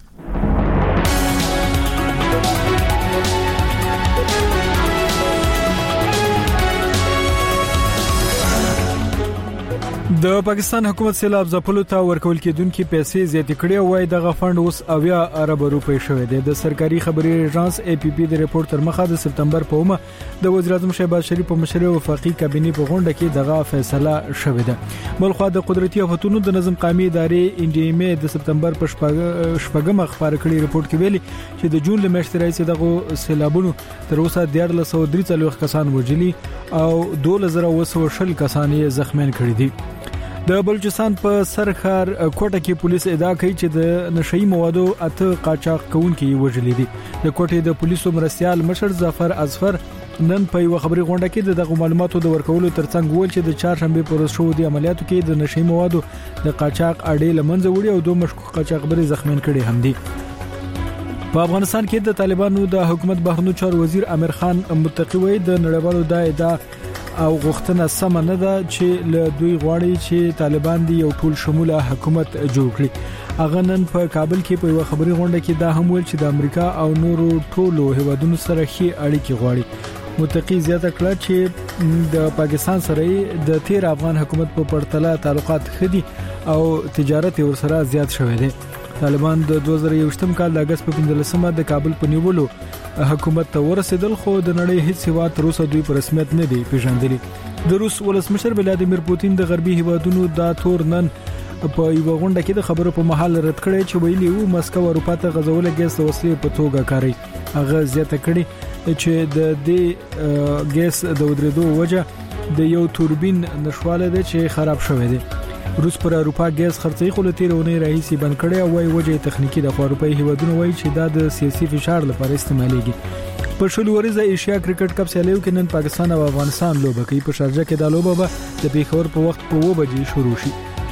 [SPEAKER 2] د پاکستان حکومت سیلاب ځپلو ته ورکول کېدونکې پیسې زیاتې کړې او وايي دغه فند اوس 80 ارب روپۍ شوی دی. د سرکاري خبري ایجنس APP د ریپورت تر مخه د سپتمبر په اومه د وزیر اعظم شهباز شریف په مشرۍ وفاقي کابینې په غونډه کې دغه فیصله شوې ده. بلخو د قدرتي آفتونو د نظم قومي ادارې NDMA د سپتمبر په شپږم خبر کړي ریپورت کې ویلي چې د جون لمشتي رئیس دغه سیلابونو تر اوسه 1343 کسان وژلي او 2220 کسان یې زخمیان کړي دي. د بلوچستان په سرخار کوټه کې پولیس ادعا کوي چې د نشئی موادو اته قاچاق کوونکي وژلي دي. د کوټې د پولیسو مرستيال مشر ظفر ازفر نن په یو خبري غونډه کې دغه معلوماتو د ورکولو ترڅنګ ویل چې د چهارشنبه پر ورځ شو د عملیاتو کې د نشئی موادو د قاچاق اډې لمنځه وړي او دوه مشکوک قاچاقبري زخمیان کړي هم دي. په افغانستان کې د طالبانو د حکومت بهرنیو چارو وزیر امیر خان متقی وایي د نړیوالو د ادعا او غوښتنه سم نه ده چې له دوی غواړي چې طالبان دی یو ټول شموله حکومت جوړ کړي. اغه نن په کابل کې په یو خبري غونډه کې دا هم ویل چې د امریکا او نورو ټولو هیوادونو سره ښې اړیکې غواړي. متقی زیاته کړه چې د پاکستان سره د تیر افغان حکومت په پرتله تعلقات خدي او تجارت ورسره زیات شوی دی. طالبان د 2021م کال د اگست په 15مه د کابل په نیولو حکومت ته ورسېدل خو د نړۍ هیڅ هیواد تر اوسه دوی په رسمیت نه دی پیژندلی. د روس ولسمشر ولادیمیر پوتین د غربي هیوادونو دا تور نن په یو غونډه کې د خبرو په محل رد کړی چې ویلي وو مسکو اروپا ته غزول ګیس د وسلې په توګه کاروي. هغه زیاته کړي چې د دې ګیس د ودرېدو وجه د یو توربین نشواله ده چې خراب شوی دی. روس پر اروپا ګیس خرڅي خو له تیرونې راهیسي بند کړي او وايي وجه تخنیکی د اروپایي هیوادونو وايي چې دا د سیاسي فشار لپاره استعمالېږي. په شلو ورځې ایشیا کرکټ کپ سیالیو کې نن پاکستان او افغانستان لوبه کوي. په شارجه کې دا لوبه به د پیښور په وخت په 2 بجې شروع شي.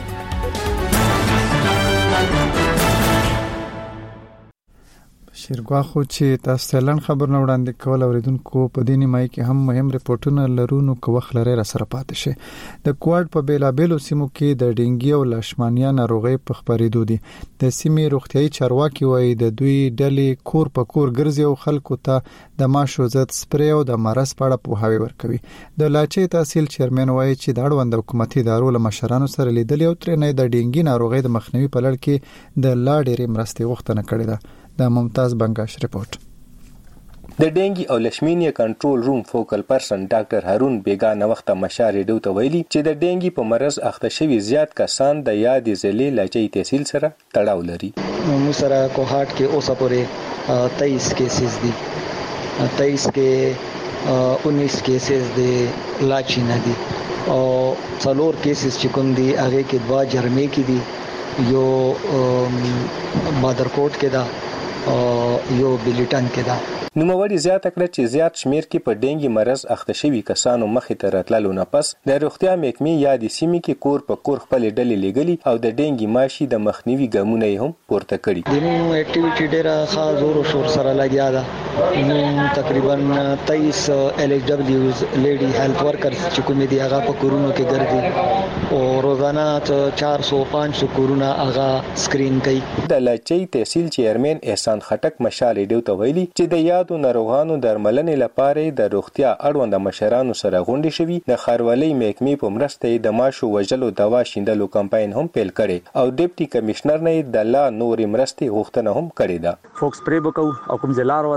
[SPEAKER 1] شیرګواخو چې تاسو ته لاند خبرونه وړاندې کول اوریدونکو په دې نیمای کې هم مهم ریپورتونه لرونو کو وخت لري را سره پاتې شي. د کوارډ په بیلابېلو سیمو کې د ډینګي او لاشمانیا ناروغي په خبرېدو دي. د سیمې روغتيایي چارواکي وایي د دوی ډلې کور په کور ګرځي او خلکو ته د ماشو ضد سپری او د مرز پاړه پوهاوی ورکوي. د لاچې تحصیل چیرمن وایي چې د اړوند حکومتي ادارو له مشرانو سره لیدل او ترې د ډینګي ناروغي د مخنیوي په لړ کې د لا ډېرې مرستې غوښتنه کړې ده. د ممتاز بنگاش ریپورت.
[SPEAKER 19] د ډینګي او لشمینیا کنټرول روم فوکل پرسن ډاکټر هارون بیگا نو وخت مشا ریډیو ته ویلي چې د ډینګي په مرز اخته شوی زیات کسان د یادې ضلع لاچې تحصیل سره تړاو لري.
[SPEAKER 20] مو سره کوهاټ کې اوسه پورې 23 کیسز دي. 23 کې 19 کیسز دي لاچې نه دي او څلور کیسز چې کوم دي هغه کې 2 جرمې کې دي، یو بادرکوټ کې ده او یو بلیټن کې ده.
[SPEAKER 19] نوموړي زیاته کړه چې زیات شمیر کې په ډینګي مرز اخته شوی کسانو مخې ته راتللو نه پس د روغتیا محکمې یادې سیمې کې کور په کور خپل ډلې لګلي او د ډینګي ماشي د مخنیوي ګامونه هم پورته کړي.
[SPEAKER 20] د نو اکټیویټي ډیره خاص زور او شور سره لګیا ده. نو تقریبا 23 LHWs لیډي هیلث ورکرز چې کومې دي هغه په کورونو کې ګرځي او روزانه 400-500 کورونه هغه سکرین کوي.
[SPEAKER 19] د لاچې تحصیل چیرمن احسان خټک مشال ډیو ته ویلي چې د یادو ناروغانو درملنې لپاره د روغتیا اړوند مشرانو سره غونډې شوي. د خاروالۍ محکمې په مرسته د ماشو وژلو دوا شیندلو کمپاین هم پیل کړي او ډیپټي کمشنر نه د لا نورې مرستې غوښتنه هم کړې ده.
[SPEAKER 21] فوکس پری بکو او کوم زلار ودا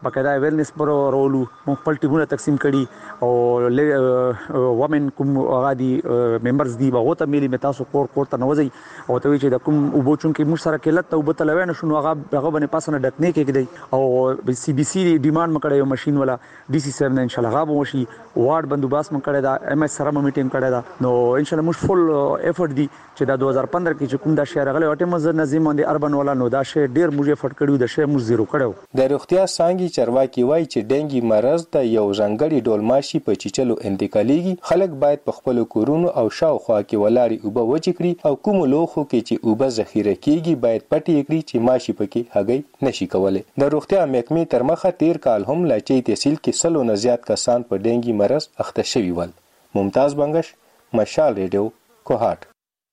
[SPEAKER 21] بقاعده ویلنس پروګرام مونږ خپل ټیمونه تقسیم کړي او وومن کوم غادي ممبرز دی هغه ته ملي متاسو کور ته نوځي او ته چې د کوم وبوچون کې موږ سره کېلت او بتلوي نه شنو هغه باندې پاسنه ډکنه کېږي او سی بي سي ډیماند مکړه یو ماشين ولا ډي سي 7 ان شاء الله غو وشي وارد بندوباست مکړه دا ام اس سره میټینګ کړه دا نو ان شاء الله موږ فل ایفورت دی چې دا 2015 کې چې کوم دا شهر غلې واټه مز نظم باندې اربن ولا نو دا شهر ډیر موږ ایفورت کړو د شهر موږ زیرو کړو
[SPEAKER 19] د روغتیا څنګه چرواکي وای چې ډنګي مرض د یو ځنګړي ډول ماشي په چیچلو انتقالېږي خلک باید په خپل کورونو او شاوخوا کې ولاري اوبه وچ کړي او کوم لوخو کې چې اوبه ذخیره کیږي باید پټي کړي چې ماشي پکې هګۍ نشي کولای د روغتیا محکمې تر مخه تیر کال هم لاچي تحصیل کې سلو نه زیات کسان په ډنګي مرض اخته شوي ول ممتاز بنگش مشال ریډیو کوهات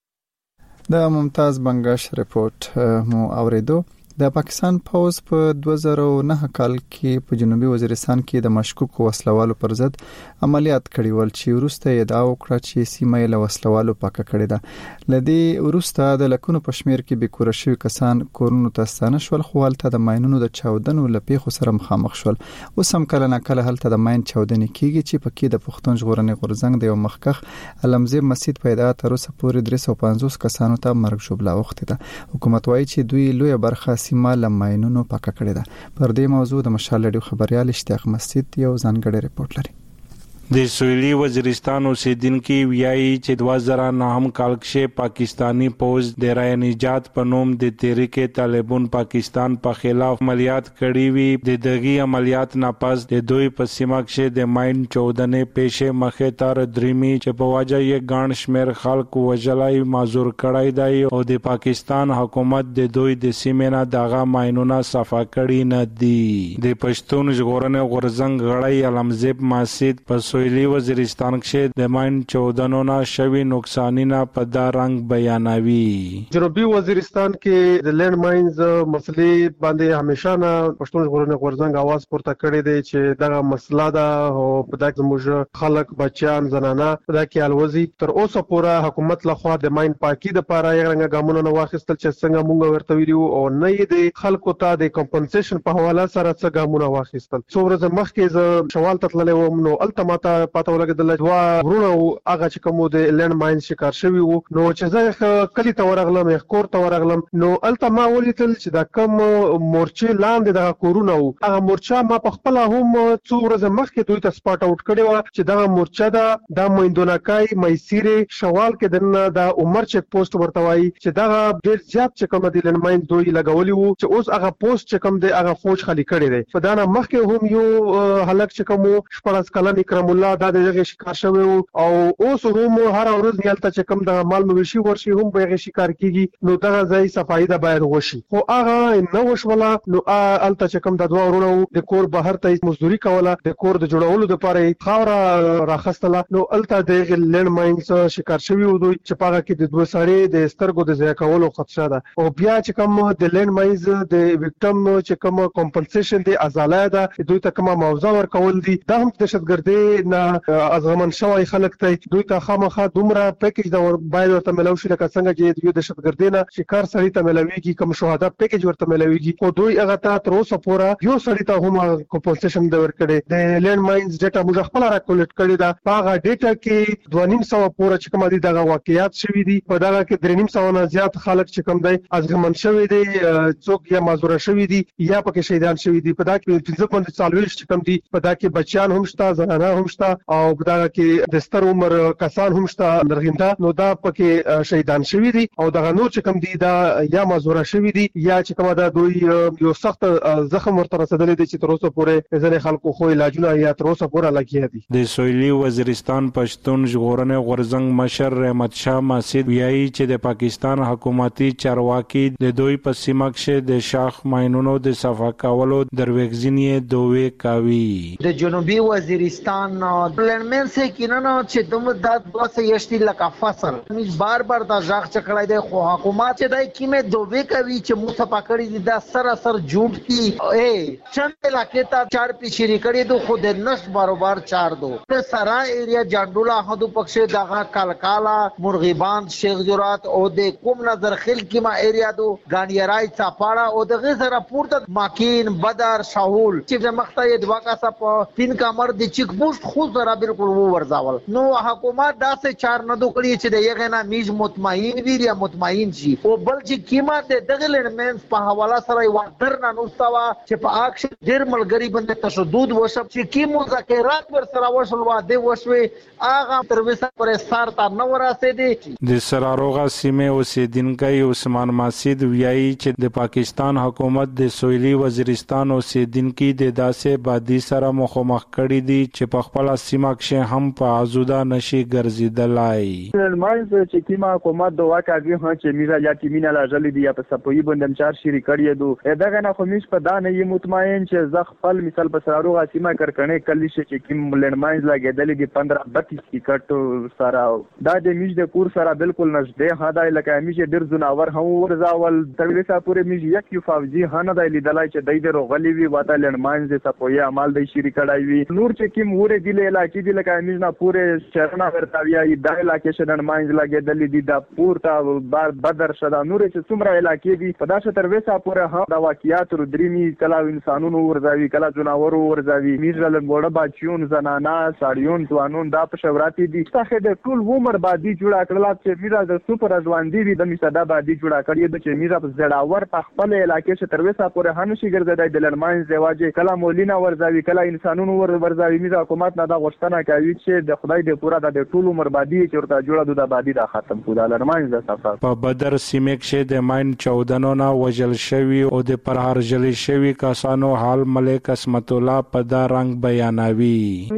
[SPEAKER 1] د ممتاز بنگش رپورټ مو اوریدو د پاکستان پوز په 2009 کال کې په جنوبي وزیرستان کې د مشکوک وسلوالو پر ضد عملیات کړي ول چې وروسته یې دا وکړه چې سیمه له وسلوالو پاکه کړي ده لدی وروسته د لکونو پښمیر کې به کور شوی کسان کورونو ته ستانه شول خو هلته د ماينونو د چاودنو لپیخو سره مخامخ شول اوس هم کله نه کله هلته د ماين چاودنې کیږي چې پکې د پښتون ژغورنې غورځنګ د یو مخکخ علمزی مسجد پیدا تر اوسه پورې 350 کسانو ته مرګ شوبله وخته ده حکومت وايي چې دوی لوی برخه سیمه له ماينونو پاکه کړې ده پر دې موضوع د مشال ریډیو خبريال اشتیاق مسجد یو ځانګړی ریپورت لري
[SPEAKER 22] د سویلي وزیرستان اوسیدونکو ویایي چې 2009 کال کې پاکستانی فوج د رای نجات په نوم د تحریک طالبان پاکستان په خلاف عملیات کړي وي د دغه عملیات نه پس د دوی په سیمه کې د ماين چودنې پیښه مخه تر دریمي چې په واجه یې ګڼ شمیر خلکو وجلای معذور کړای دی او د پاکستان حکومت د دوی د سیمه نه دغه ماينونه صفا کړي نه دي د پښتون ژغورنې غورځنګ غړی علمزیب مسجد په سویلي وزیرستان کې د ماين چودنو نه شوی نقصانونه په دا رنګ بیانوي
[SPEAKER 23] جنوبي وزیرستان کې د لینډ ماينز مسلې باندې همیشه نه پښتون ژغورنې غورځنګ आवाज پورته کړی دی چې دا مسله ده او په دغه موږ خلک بچیان زنانه په دغه الوزي تر اوسه پورې حکومت لخوا د ماين پاکي د لپاره یو رنګ ګامونه نه واخیستل چې څنګه موږ ورته ویلو او نه د خلکو ته د کمپنسیشن په حواله سره څه ګامونه واخیستل څو ورځې مخکې ز شوال تطللې و نو التماته پته ولګیدل دوا ورونو هغه چې کوم د لینډ ماين شکار شوی وو نو چې زه کلی ته ورغلم کور ته ورغلم نو الته ما ولیدل چې دا کم مورچه لاندې د کورونه وو هغه مورچه ما په خپل هم څو ورځې مخکې دوی ته سپاټ اوټ کړی و چې دا مورچه د مایندونکای مېسيره شوال کې دنه د عمر چک پوسټ ورته وایي چې دا ډیر زیات چې کوم د لینډ ماين دوی لګولي وو چې اوس هغه پوسټ چې کوم د هغه فوج خالی کړی دی په دا نه مخکې هم یو هلک چې کوم شپږ کلن اکرام الله د دغه شکار شوی او اوس هم هر ورځ نیالته چې کوم د مال موشي ورشي هم به شکار کیږي نو دا ځای صفایي د باید وشي خو هغه نو وشوله نو الته چې کوم د دوه ورونو د کور بهر ته مزدوري کوله د کور د جوړولو لپاره خاور راخستله نو الته د لینډ ماينز شکار شوی و دوی چې پاګه کې د دوه سړي د سترګو د ځای کولو خدشه ده او بیا چې کوم د لینډ ماينز د وکټم چې کوم کمپنسیشن دی ازاله ده دوی ته کوم موضوع ورکول دي دا هم دهشتګردي نه ازغمن شوی خلک ته دوی ته خامخا دومره پیکیج دا باید ورته ملو شي لکه څنګه چې یو دهشتګردي نه شکار سړی ته ملويږي کوم شهدا پیکیج ورته ملويږي او دوی هغه ته تر اوسه پورې یو سړی ته هم کمپنسیشن د ورکړي د لینډ ماينز ډیټا موږ خپل راکولیټ کړی دا هغه ډیټا کې 2.5 پورې چې کوم دي دغه واقعیات شوي دي په دغه کې 3.5 نه زیات خلک چې کوم دی ازغمن شوی دي څوک یا معذور شوی دي یا پکې شهیدان شوی دي په دغه کې 15 چې کوم دي په دغه کې بچیان هم شته زنانه هم شته او په دغه کې د ستر عمر کسان هم شته درغینده نو دا پکې شهیدان شوی دي او دغه نور چې کوم دي دا یا معذور شوی دي یا چې کوم دا دوی یو سخت زخم ورته رسیدلی دي چې تر اوسه پورې ځنې خلکو خو علاجونه یا تر اوسه پورې لګیا دي
[SPEAKER 22] د سویلي وزیرستان پښتون ژغورنې غورځنګ مشر رحمت شاه مسجد ویایي چې د پاکستان حکومتي چارواکي د دوی په سیمه کې د شاخ ماينونو د صفا کولو دروغجنې دوی کوي
[SPEAKER 24] د جنوبي وزیرستان
[SPEAKER 3] لنمن سه کیننه چې دوم د 280 لک فصل موږ بار بار دا ځاغ چکړای دی خو حکومت چې دای کیمه دوبه کوي چې مو پکړی دي دا سراسر جھوٹ کی چند علاقې ته 4 پیشری کړی دو خود نش باروبار 4 دو سرا ایریا جاندولا هدو پکشه دغه کلکالا مرغیبان شیخ جرات او د کوم نظر خل کیما ایریا دو غانیرای چاپاړه او دغه سره پورته ماکین بدر شاول چې مخته دوا کا سپ 3 کمر د چیک پوسټ خو سره بالکل وو ورزاول نو حکومت دا سه 4 نه دو کړی چې دغه نه میز مطمئن وی یا مطمئن شي او بل چې قیمت دغه لنمنس په حواله سره یو درنه نوستوا چې په اکش ډیر ملګری باندې تشدد وشپ چې کی مذاکرات ور سره وشل واده وشوي اغه تر وسه پر سار تا نو راسه دي
[SPEAKER 22] د سراروغه سیمه اوسیدونکو عثمان ماسید ویایي چې د پاکستان حکومت د سویلي وزیرستان اوسیدونکو د داسې بادي سره مخامخ کړي دي چې په خپل سیمه کې هم په آزوده نشي ګرځیدلای
[SPEAKER 6] ماینز چې کیما حکومت د واکاږي ها چې میرا یا کیمینا لاجلې دی یا په سپوی باندې چار شری کړی دو دغه نه خو میش په دا نه یم مطمئن چې ز خپل مثال په سراروغه سیمه کرکنه کلی شي چې کیم لنماینز لګیدلې دي 15-32 ټیکټ سره دا د میش د کور سره بالکل نږدې هداي لکه میش ډیر زناور هم ورزاول تلويسا پورې میش یک یو فوجي هنه د لیدلای چې دای د روغلی وی واته لنماینز د سپوی عمل د شری کړای وی نور چې کیم وره دی علاقې دی لکه میش نه پورې چرنا ورتاویا د علاقې شدن ماینز لګیدلې دي د پورته بدر شدا نور چې څومره علاقې دي په داسه ترویسا پورې هم د واقعیات ردريمي کلا انسانونو ورځوي کلا جناورو ورځوي میرل ګوړه باچون زنانا ساړیون ځوانون دا په شوراتي دي څخه د ټول عمر بادي جوړه کړل چې میرا د سپر ځوان دي د میسدا بادي جوړه کړی د چې میرا په زړاور په خپل علاقې ش ترویسا پورې هم شي ګرځیدای د لړماین زواجه کلا مولینا ورځوي کلا انسانونو ورځوي میرا حکومت نه دا غوښتنه کوي چې د خدای د پورا د ټول عمر بادي چې ورته جوړه د بادي دا ختم کو د لړماین ز صفه
[SPEAKER 22] په بدر سیمه کې د ماین 14 نه وجل شوی او د پرهر جلی شوی کسانو حال ملک اسمت الله په دا رنگ بیانوي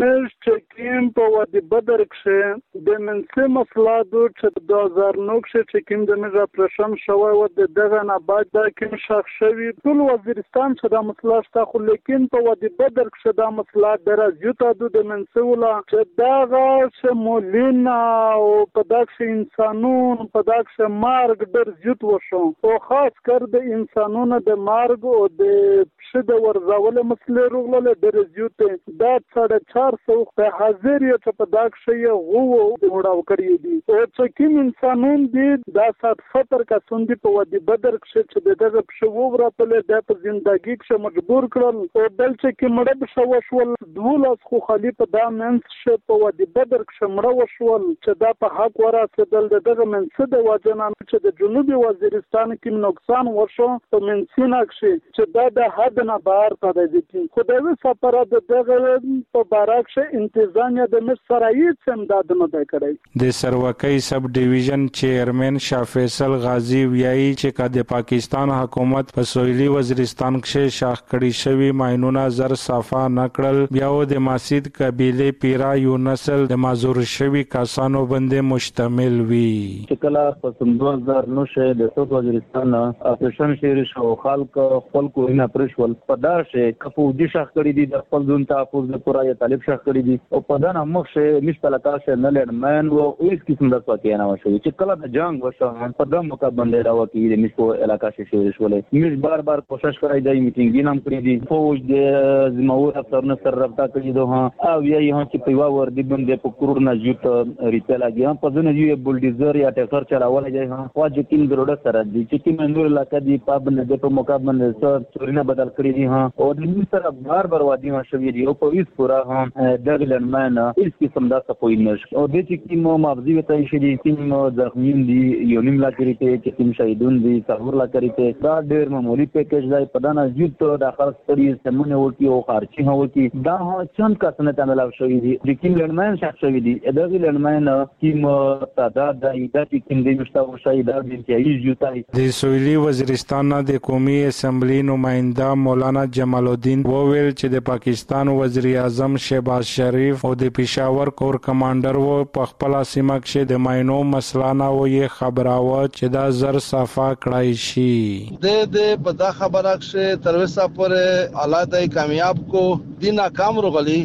[SPEAKER 18] چکیم په وادي بدر کې د منځه مفلادو چې 2009 کې چکیم د مزه پرشم شوی و دغه نه بعد دا کوم شخص شوی ټول وزیرستان چې دا مسله شته خو لیکن په وادي بدر کې دا مسله درازیته د منځه ولا چې دا چې مولینا او په دغه انسانون په دغه مارګ در زیات وشو او خاص کر د انسانونو د مارګ او د شد ورزاول مسله روغله در زیات دا 450 په حاضر یو چې په داک شي غو وډاو کړی دي او چې کوم انسانون دي دا 70 کسان دي په ودی بدر کې چې دغه په شو ورته د په ژوندۍ کې مجبور کړل او بل چې کې مړ شو شول دولس خو خلیفہ دا منس ش په ودی بدر کې مړ وشول چې دا په حق ورسېدل دغه منس د واجنان چې د جنوبي وزیرستان کې نقصان وشو په منسینا کې چې دا د حد نه بهر پاتې دي خو دا سفر دغه په باراک شه انتظامیه د مصرایي څمداد نه کړی
[SPEAKER 22] د سروکۍ سب ډیویژن چیرمن شاه فیصل غازی ویایي چې د پاکستان حکومت په سویلي وزیرستان کې شاخ کړي شوی ماینونه زر صافه نکړل بیا د ماسید قبيله پیرا یو نسل د مازور شوی کسانو باندې مشتمل وي
[SPEAKER 9] کله په 2009 شه د سویلي وزیرستان اپریشن شهر شو خلک خپل کوینه پرشول په داشه کفو دي شاخ کړي دي د خپل ځون تحفظ د پورای طالب شاخ کړي دي او په دغه مخه مشتله تاسو نه لړمن او هیڅ قسم د څه نه وشو چې کله د جنگ وشو په دغه موقع باندې راوکی د مشکو علاقې شي شولې موږ بار بار کوشش کوي د میټینګ نام کړی دي فوج د زموږ افسرانو سره رابطه کړی دوه او یې هم چې په ور دي باندې په کروڑ نه جوت ریټل اګیا په ځنه یو بولډیزر یا ټکر چلاول دی ها واجب کین دروډه سره دي چې منور علاقې دی په باندې د موقع باندې سر چورینه بدل کړی دي ها او د موږ سره بار بار وادي ما شوی دی او په هیڅ پورا هم دغه لنمانه هیڅ قسم دا سپوی نشو او د چې کوم مابزي وته شي دي کوم زخمین دي یو نیم لا کړی ته کوم شهیدون دي څلور لا کړی ته دا ډېر معمولی پیکیج دی په دانه جوت د خاص کړي سمونه ورکی او خارچي هو کی دا چند کسنه تعامل شوی دي د کوم لنمان شخص شوی دي دغه لنمان کوم تعداد د ایداتي کوم دي مشتاق شوی دا د انتهایی جوتای
[SPEAKER 22] د سویلي وزیرستان د قومي اسمبلی نماینده مولانا جمال الدین وویل چې د پاکستان وزیر اعظم شهباز شریف او د پېښور کور کمانډر و په خپل سیمه کې د ماینو مسله نه وې خبراوه چې دا زر صفا کړای شي
[SPEAKER 24] د په دا خبره کې تر وسه پورې حالات کامیاب کو دي ناکام رغلی ځکه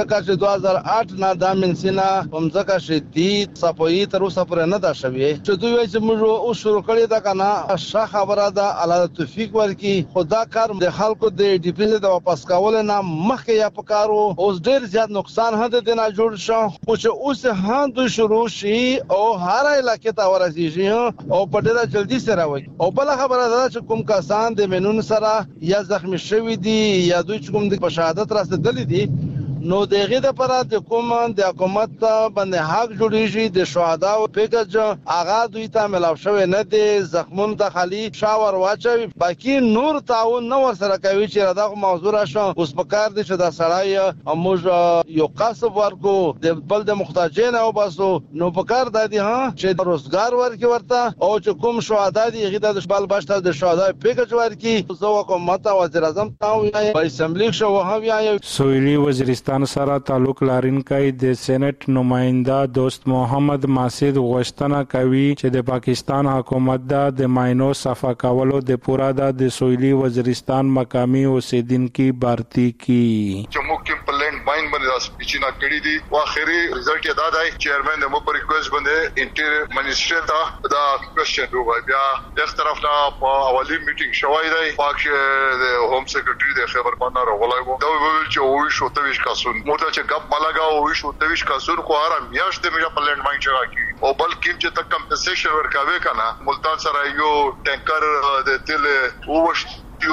[SPEAKER 4] ځکه چې 2008 نه د منسینا همزکه شدید صفوي تر اوسه پورې نه دا شوی چې دوی چې موږ او شروع کړی دا کنه ښه خبره ده الله توفیق ورکړي خدا کار د خلکو د ډیپوزیټ د واپس کول نه مخکې یا پکارو اوس ډیر زیات نقصان هده د نه جوړ شو او چې اوس هم دوی شروع شي او هر علاقې ته ورسیږي او په ډیره جلدی سره وي او بل خبره ده چې کوم کسان د منون سره یا زخمی شوی دي یا دوی کوم د شهادت رسیدلی دي نو دغه د پر د کوم د حکومت باندې حق جوړیږي د شهدا او پیکج اغا دوی ته ملاو شوی نه دي زخمون د خلی شاور واچوي باقي نور تعاون نو سره کوي چې دا موضوع راشه اوس په کار دي چې دا سړی موږ یو قصب ورکو د بل د محتاجین او باسو نو په کار دادی ها چې روزګار ورکي ورته او چې کوم شهدا دي غیدا د شبال باشته د شهدا پیکج ورکي زو حکومت وزیر اعظم تاو یا اسمبلی شو هو یا
[SPEAKER 22] سویلی وزیرستان سره تعلق لرونکي د سېنات نماینده دوست محمد ماسد غوښتنه کوي چې د پاکستان حکومت د ماینو صفا کولو د پورا د سویلی وزیرستان مقامی اوسیدونکو بارتي کی
[SPEAKER 8] جمهور کې پلند باین باندې سپیچنا کړی دي او اخري رزلټ یې دادای چیرمن د مو پر ریکوست باندې انټر منیسټر ته دا کوېشن وګورئ بیا د طرف نه په اولی میټینګ شوای دی پاک د هوم سیکریټری د خبر باندې راغلی دا ویل چې وې شو ته موږ چې ګپ ملګا او شو تویش کاسور خو آرام میاشت د میرا پلند ماین چا کی او بلکې چې تک کمپنسیشن ورکاوي کنه ملتان سره یو ټینکر د تل وښت یو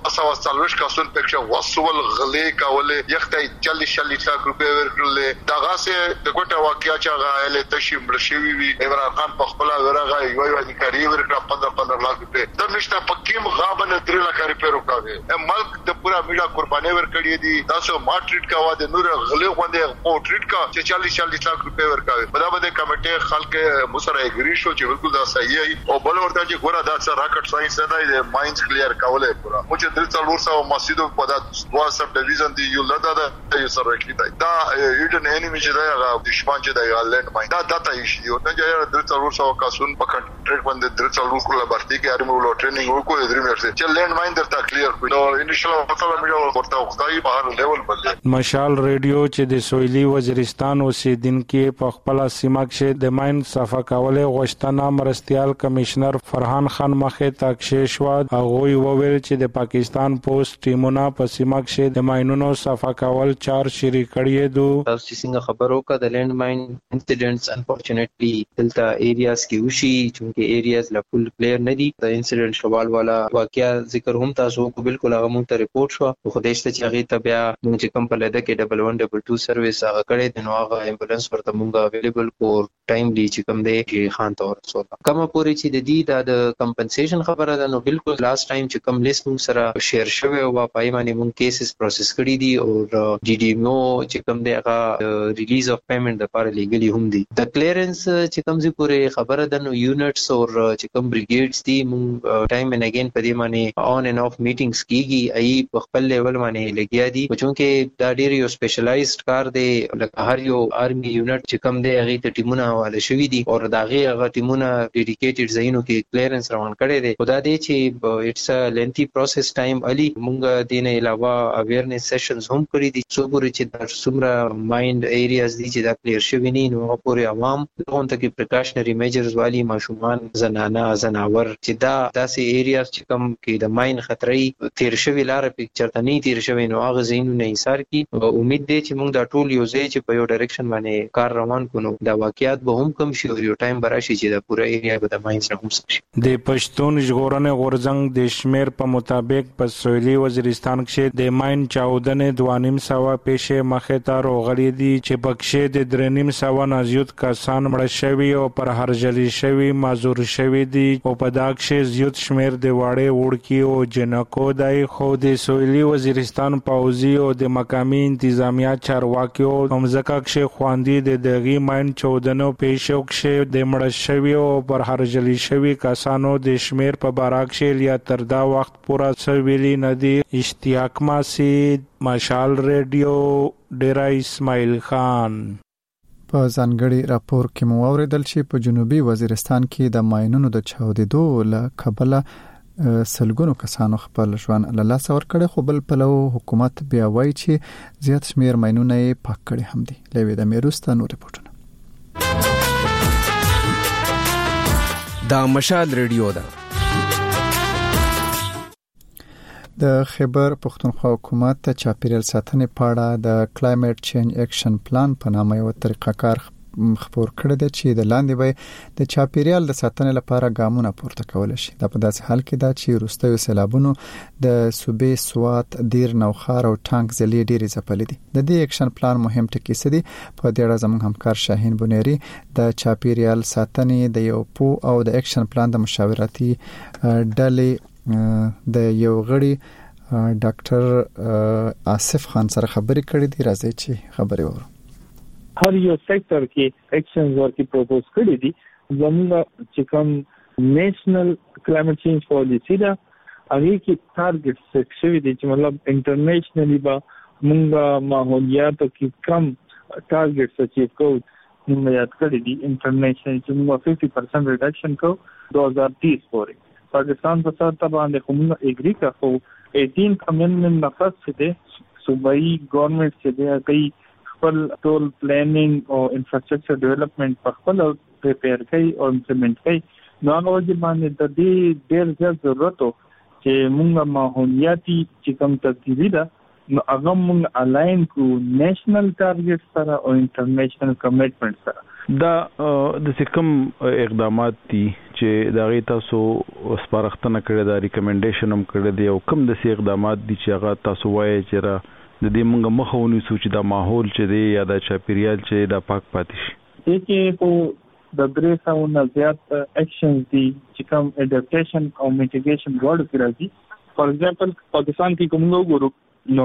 [SPEAKER 8] 240 کاسون پکښه وسول غلې کولې یختای 40 لک روپے ورکړل داغه سه د ګټه واقعیا چې غاله تشیم رشوی وی عمران خان په خپل ورغه یو اداري ورکړه 15 لک روپے د نشته پکیم غابن 3 لک روپے روکاوي ملک د پورا میډا قرباني ورکړي دي تاسو ما ټریټ کاوه د نور غلې غوندې او ټریټ کا چې 40 لک روپے ورکاوي په دا باندې کمیټه خلک مسره اګری شو چې بالکل دا صحیح او بل ورته چې ګوره دا څه راکټ ساينس نه دی ماینز کلیر کول پورا مو چې دلته ورسره مسجد په دا دوه سب ډیویژن دی یو لدا دا یو سره کې دا ایډن انیمی چې دا دشمن چې دا لند ماین دا داتا یې دی او نه چې دلته ورسره کاسون په کنټریکټ باندې دلته ورسره برتي کې ارمو ټریننګ وکړو درې میاشتې چې لند ماین درته کلیر کړو نو ان شاء الله په میډیا ورته وختای په هر لیول باندې
[SPEAKER 22] مشال ریډیو چې د سویلی وزیرستان اوسیدونکو په خپل سیمه کې د ماین صفا کولو غوښتنه مرستيال کمشنر فرحان خان مخه تاکشې شو هغه وویل چې د پاکستان پوسټ ټیمونه په سیمه کې د ماینونو صفا کول 4 شری کړی دو
[SPEAKER 11] تاسو څنګه خبرو کا د لینډ ماین انسیډنټس انفورچونټلی دلته ایریاز کې وشي چې ایریاز لا فل کلیر نه دي د انسیډنټ شوال والا واقعیا ذکر هم تاسو کو بالکل هغه مونږ ته ریپورت شو خو د شته چې هغه ته بیا مونږ چې کوم په لده کې 1122 سرویس هغه کړی د نو هغه امبولانس ورته مونږ اویلیبل فور ټایملی چې کوم دی چې خان ته ورسول کومه پوری چې د دې د کمپنسیشن خبره ده نو بالکل لاست ټایم چې کوم لیست مونږ سره شیر شوی او په باندې مونږ کیسز پروسس کړی دي او ډي ډي مو چې کوم دی هغه ریلیز اف پیمنٹ د لپاره لیګلی هم دي د کلیرنس چې کوم زی پورې خبره ده نو یونټس او چې کوم بریګیډز دي مونږ ټایم ان اگین په دې باندې اون اینڈ اف میټینګز کیږي ای په خپل لیول باندې لګیا دي چونکه دا ډیر یو سپیشلایزډ کار دی لکه هر یو آرمي یونټ چې کوم دی هغه ته ټیمونه حواله شوی دي او دا هغه ټیمونه ډیډیکیټډ ځایونو کې کلیرنس روان کړي دي خدای دې چې اټس ا لینتي پروسس ټایم علي مونږ دین علاوه اویرنس سیشنز هم کړی دي څو پورې چې د څومره مایند ایریاز دي چې دا کلیر شوی نه نو پورې عوام دغه ته کې پریکاشنری میجرز والی ماشومان زنانه زناور چې دا داسې ایریاز چې کم کې د ماین خطرې تیر شوی لار پکچر ته نه تیر شوی نو هغه زینو نه ایثار کی امید دی چې مونږ دا ټول یو ځای چې په یو ډایرکشن باندې کار روان کونو دا واقعیت به هم کم شي او یو ټایم براشي چې دا پوره ایریا به د ماین سره هم شي
[SPEAKER 22] د پښتون ژغورنې غورځنګ د شمیر په مطابق په سویلي وزیرستان کې د ماین چاودنې 2.5 پیښې مخه ته راغلي دي چې پکښې د 3.5 نه زیات کسان مړ شوي او پر هرجلی شوي معذور شوي دي او په دا کې زیات شمیر د واړې وړکی او جنکو دای خو د سویلي وزیرستان پوځي او د مقامی انتظامیه چارواکیو همزکه کې خواندي د دغه ماین چاودنو پیښو کې د مړ شوي او پر هرجلی شوي کسانو د شمیر په باراک شیل یا تر دا وخت پورا سویلی ندی اشتیاق ماسید مشال ریډیو ډیرا اسماعیل خان
[SPEAKER 1] په ځانګړي راپور کې مو اوریدل چې په جنوبي وزیرستان کې د ماینونو د چاودېدو له کبله سلګونو کسانو خپل ژوند له لاس ورکړي، خو بل پلو حکومت بیا وایي چې زیات شمیر ماینونه یې پاک کړي هم دي. لوي د میروستا نور رپورټونه.
[SPEAKER 5] دا مشال ریډیو ده.
[SPEAKER 1] د خیبر پختونخوا حکومت ته چاپیریال ساتنې پاړه د کلایمټ چینج اکشن پلان په نامه یو طریقه کار خبر کړی دی چې د لاندې به د چاپیریال د ساتنې لپاره ګامونه پورته کول شي. دا په داسې حال کې دا چې وروستیو سیلابونو د صوبې سوات، دیر، نوخار او ټانک ضلعې ډېرې ځپلې دي. د دې اکشن پلان مهم ټکي څه دي؟ په دې اړه زموږ همکار شاهین بنيري د چاپیریال ساتنې د یو پو او د اکشن پلان د مشاورتي ډلې د یو غړي ډاکټر آصف خان سره خبرې کړې دي. راځي چې خبرې وورو.
[SPEAKER 10] هر یو سېکټر کې اکشنز ورکې پروپوز کړی دي. زموږ چې کوم نېشنل کلایمټ چینج پالیسی دا هغه کې ټارګټ سیټ شوی دی چې مطلب انټرنیشنلی با موږ ماحولیات کې کم ټارګټ اچیو کوو. موږ یاد کړی دي انټرنیشنل چې موږ 50% ریډکشن کوو 2030 پورې. پاکستان په سره باندې کومه اګری کا خو 18 کمنټمنټ نفس چې دی صوبایي ګورنمنت چې دی کوي خپل ټول پلانینګ او انفراستراکچر ډیولپمنٹ په خپل پریپیر کوي او امپلیمنٹ کوي. نو هغه باندې د دې ډېر زیات ضرورت چې موږ ماحولیاتي چې کوم تبدیلی ده نو هغه موږ الاین کو نېشنل ټارګټ سره او انټرنیشنل کمټمنټ سره.
[SPEAKER 13] دا د کوم اقدامات دي چې دا غي تاسو سپارښتنه کړې ده، ریکمنډیشن هم کړې دي، او کوم د سي اقدامات دي چې هغه تاسو وایي چې را د دې موږ مخاوني سوچ دا ماحول چې دی یا د چاپیریال چې دا پاک پاتې شي؟
[SPEAKER 10] چې په د درېسو نه زیات اکشنز دي چې کوم اډاپټیشن او میټیګیشن ورډ کې راځي. فار ایگزامپل پاکستان کې کوم وګورو نو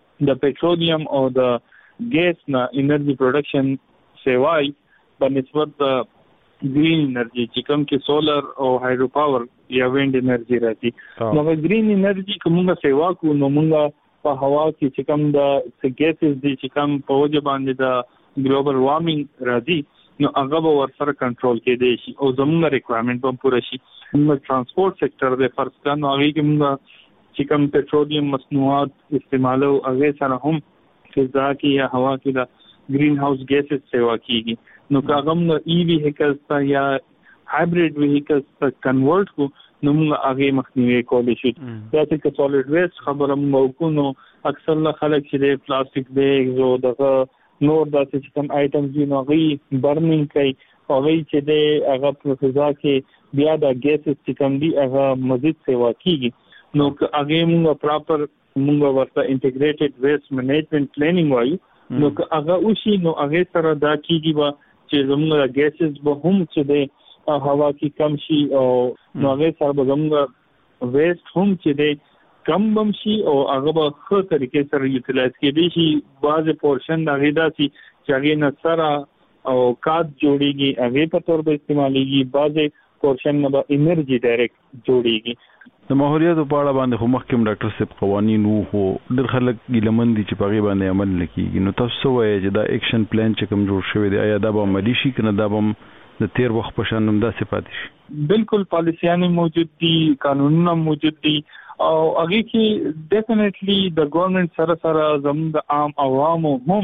[SPEAKER 10] د پټرولیم او د ګیس نه انرژي پروډکشن سیوای په نسبت د ګرین انرژي چې کوم کې سولر او هایډرو پاور یا ویند انرژي راځي. نو ګرین انرژي کومه سیوا کو نو موږ په هوا کې چې کوم د ګیسز دي چې کوم په وجه باندې د ګلوبل وارمنګ راځي نو هغه به ورسره کنټرول کېدای شي او زموږ ریکوایرمنټ به پوره شي. موږ ترانسپورت سېکټر د فرض کړه هغه کې موږ چې کوم پټرولیم مصنوعات استعمالو هغه سره هم فضا کې یا هوا کې د گرین هاوس ګیسز سیوا کیږي. نو هغه موږ ای ویهیکلز یا هایبرید ویهیکلز ته کنورټ کو نو موږ هغه مخنیوي کولی شو. دا چې سولید ویسټ خبره موږ کو نو اکثر خلک چې د پلاستیک بیگز او دغه نور داسې کوم آیټمز دي نو غي برنینګ کوي او غي چې د هغه په فضا کې بیا د ګیسز چې کوم دي هغه مزید سیوا کیږي. نو هغه موږ پراپر موږ ورته انټیګریټډ ویسټ منیجمنت پلانینګ وایو نو هغه وشي نو هغه سره دا کیږي چې زموږ ګیسز به هم چې د هوا کې کم شي او نو هغه سره به زموږ ویسټ هم چې د کم بم شي او هغه به ښه طریقې سره یوټیلایز کېدی شي. بعض پورشن هغه داسي چې هغه نه سره او کاد جوړیږي هغه په تور به استعماليږي، بعض پورشن نه به انرژي ډایرکټ جوړیږي.
[SPEAKER 13] د ماحولیاتو په اړه باندې خو مخکې ډاکټر صاحب قوانین وو ډېر خلک ګیلمن دي چې په هغه باندې عمل نه کیږي. نو تاسو وایي چې دا اکشن پلان چې کوم جوړ شوی دی آیا دا به عملي شي کنه دا به د تیر وخت په شان هم داسې پاتې شي؟
[SPEAKER 10] بالکل پالیسیانه موجود دي، قانونونه موجود دي او هغه کې ډیفینیټلی د ګورنمنت سره زموږ د عام عوامو هم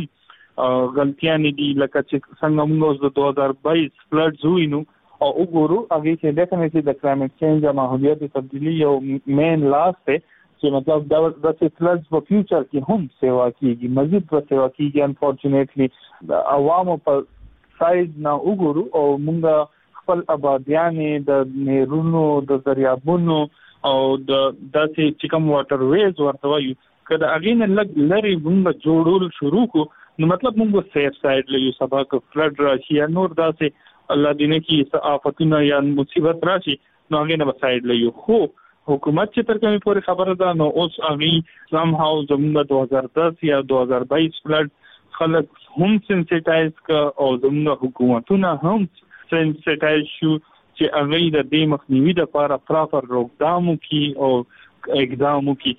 [SPEAKER 10] غلطیاں دي. لکه چې څنګه موږ د 2022 فلډز وینو او وګورو هغه کې ډیفینیټلی د کلایمټ چینج او ماحولیاتي تبدیلی یو مین لاس ته چې مطلب دا د فلډز په فیوچر کې هم سیوا کیږي، مزید په سیوا کیږي. انفورچونټلی د عوامو په ساید نه وګورو او موږ خپل آبادیانې د نهرونو د دریابونو او د داسې چې کوم واټر ویز ورته وایو کله هغه نه لګ لري موږ جوړول شروع کو نو مطلب موږ سیف ساید له سبا کو فلډ راشي یا نور داسې الله دې نه کې آفتونه یا مصیبت راشي نو هغه نه ساید له خو حکومت چې تر کومه پورې خبره ده نو اوس هغه سم هاو زموږ 2010 یا 2022 فلډ خلک هم سنسټایز کا او زموږ حکومتونه هم سنسټایز شو چې هغه د دې مخنیوي لپاره پراپر روکثام کوي او اقدام کوي